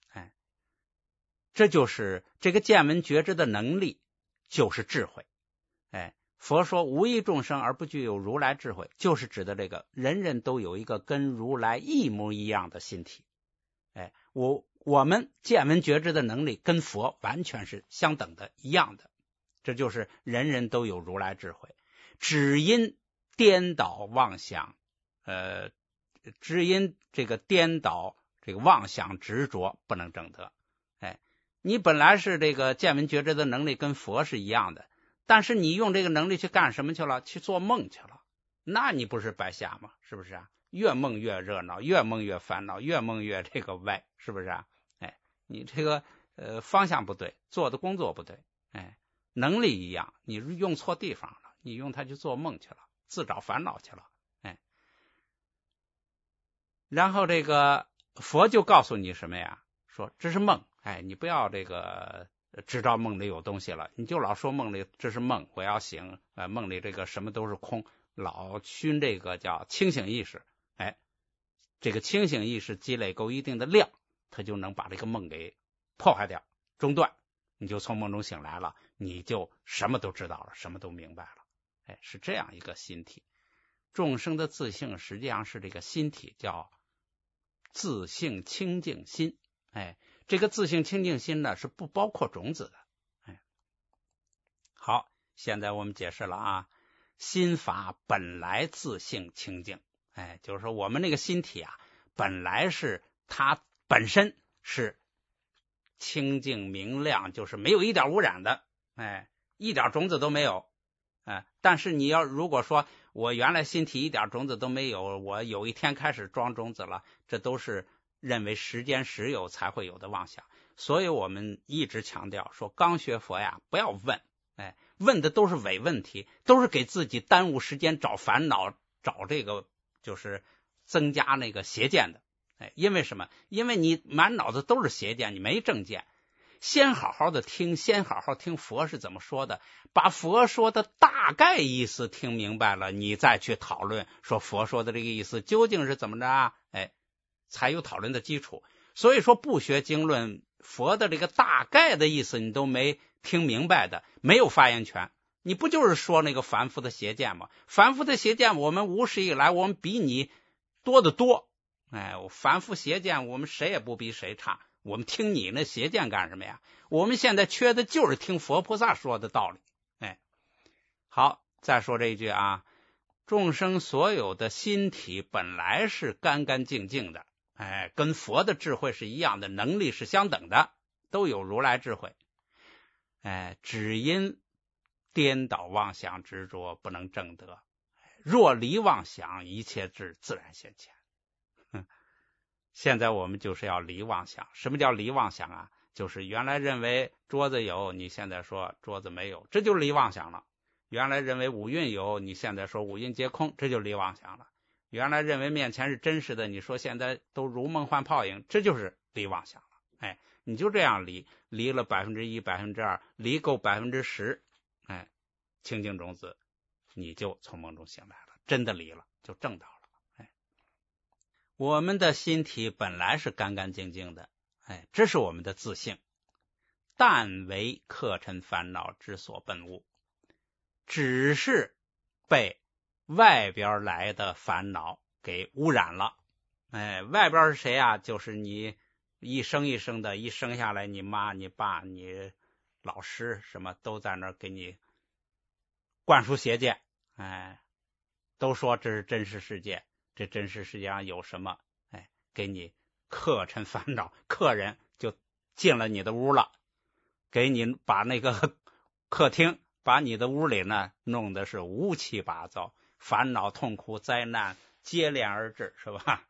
这就是这个见闻觉知的能力，就是智慧。佛说无一众生而不具有如来智慧，就是指的这个人人都有一个跟如来一模一样的心体。我们见闻觉知的能力跟佛完全是相等的，一样的，这就是人人都有如来智慧。只因颠倒妄想，只因这个颠倒这个妄想执着不能证得。你本来是这个见闻觉知的能力跟佛是一样的，但是你用这个能力去干什么去了？去做梦去了，那你不是白瞎吗？是不是啊？越梦越热闹，越梦越烦恼，越梦越这个歪，是不是啊？你这个方向不对，做的工作不对，能力一样，你用错地方了，你用它去做梦去了，自找烦恼去了。然后这个佛就告诉你什么呀？说这是梦，你不要这个知道梦里有东西了，你就老说梦里这是梦，我要醒，梦里这个什么都是空，老熏这个叫清醒意识。这个清醒意识积累够一定的量，它就能把这个梦给破坏掉，中断，你就从梦中醒来了，你就什么都知道了，什么都明白了。是这样一个心体。众生的自性实际上是这个心体，叫自性清净心。这个自性清净心呢，是不包括种子的。好，现在我们解释了啊，心法本来自性清净。就是说我们那个心体啊，本来是它本身是清净明亮，就是没有一点污染的，一点种子都没有。但是你要如果说我原来心体一点种子都没有，我有一天开始装种子了，这都是认为时间时有才会有的妄想。所以我们一直强调说，刚学佛呀，不要问，问的都是伪问题，都是给自己耽误时间，找烦恼，找这个就是增加那个邪见的。因为什么？因为你满脑子都是邪见，你没正见。先好好的听，先好好听佛是怎么说的，把佛说的大概意思听明白了，你再去讨论说佛说的这个意思究竟是怎么着啊？才有讨论的基础。所以说不学经论，佛的这个大概的意思你都没听明白的，没有发言权。你不就是说那个凡夫的邪见吗？凡夫的邪见我们无始以来我们比你多得多。凡夫邪见我们谁也不比谁差，我们听你那邪见干什么呀？我们现在缺的就是听佛菩萨说的道理。好，再说这一句啊，众生所有的心体本来是干干净净的，跟佛的智慧是一样的，能力是相等的，都有如来智慧。只因颠倒妄想执着不能证得，若离妄想，一切智自然现前。现在我们就是要离妄想。什么叫离妄想啊？就是原来认为桌子有，你现在说桌子没有，这就离妄想了。原来认为五蕴有，你现在说五蕴皆空，这就离妄想了。原来认为面前是真实的，你说现在都如梦幻泡影，这就是离妄想了。你就这样离了1%、2%，离够10%，清净种子，你就从梦中醒来了，真的离了。 就证到了。我们的心体本来是干干净净的，这是我们的自性，但为客尘烦恼之所本物，只是被外边来的烦恼给污染了。外边是谁啊？就是你一生一生的，一生下来，你妈、你爸、你老师什么都在那儿给你灌输邪见，都说这是真实世界，这真实世界上有什么？给你客尘烦恼，客人就进了你的屋了，给你把那个客厅，把你的屋里呢弄得是乌七八糟，烦恼、痛苦、灾难接连而至，是吧？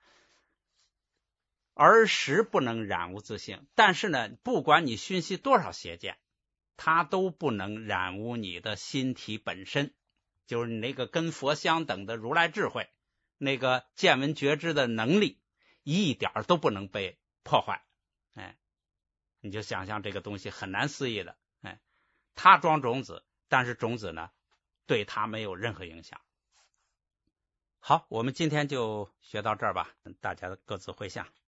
儿时不能染污自性，但是呢，不管你熏习多少邪见，它都不能染污你的心体本身，就是你那个跟佛相等的如来智慧，那个见闻觉知的能力，一点都不能被破坏。你就想象这个东西很难思议的，它装种子，但是种子呢，对它没有任何影响。好，我们今天就学到这儿吧，大家各自回向。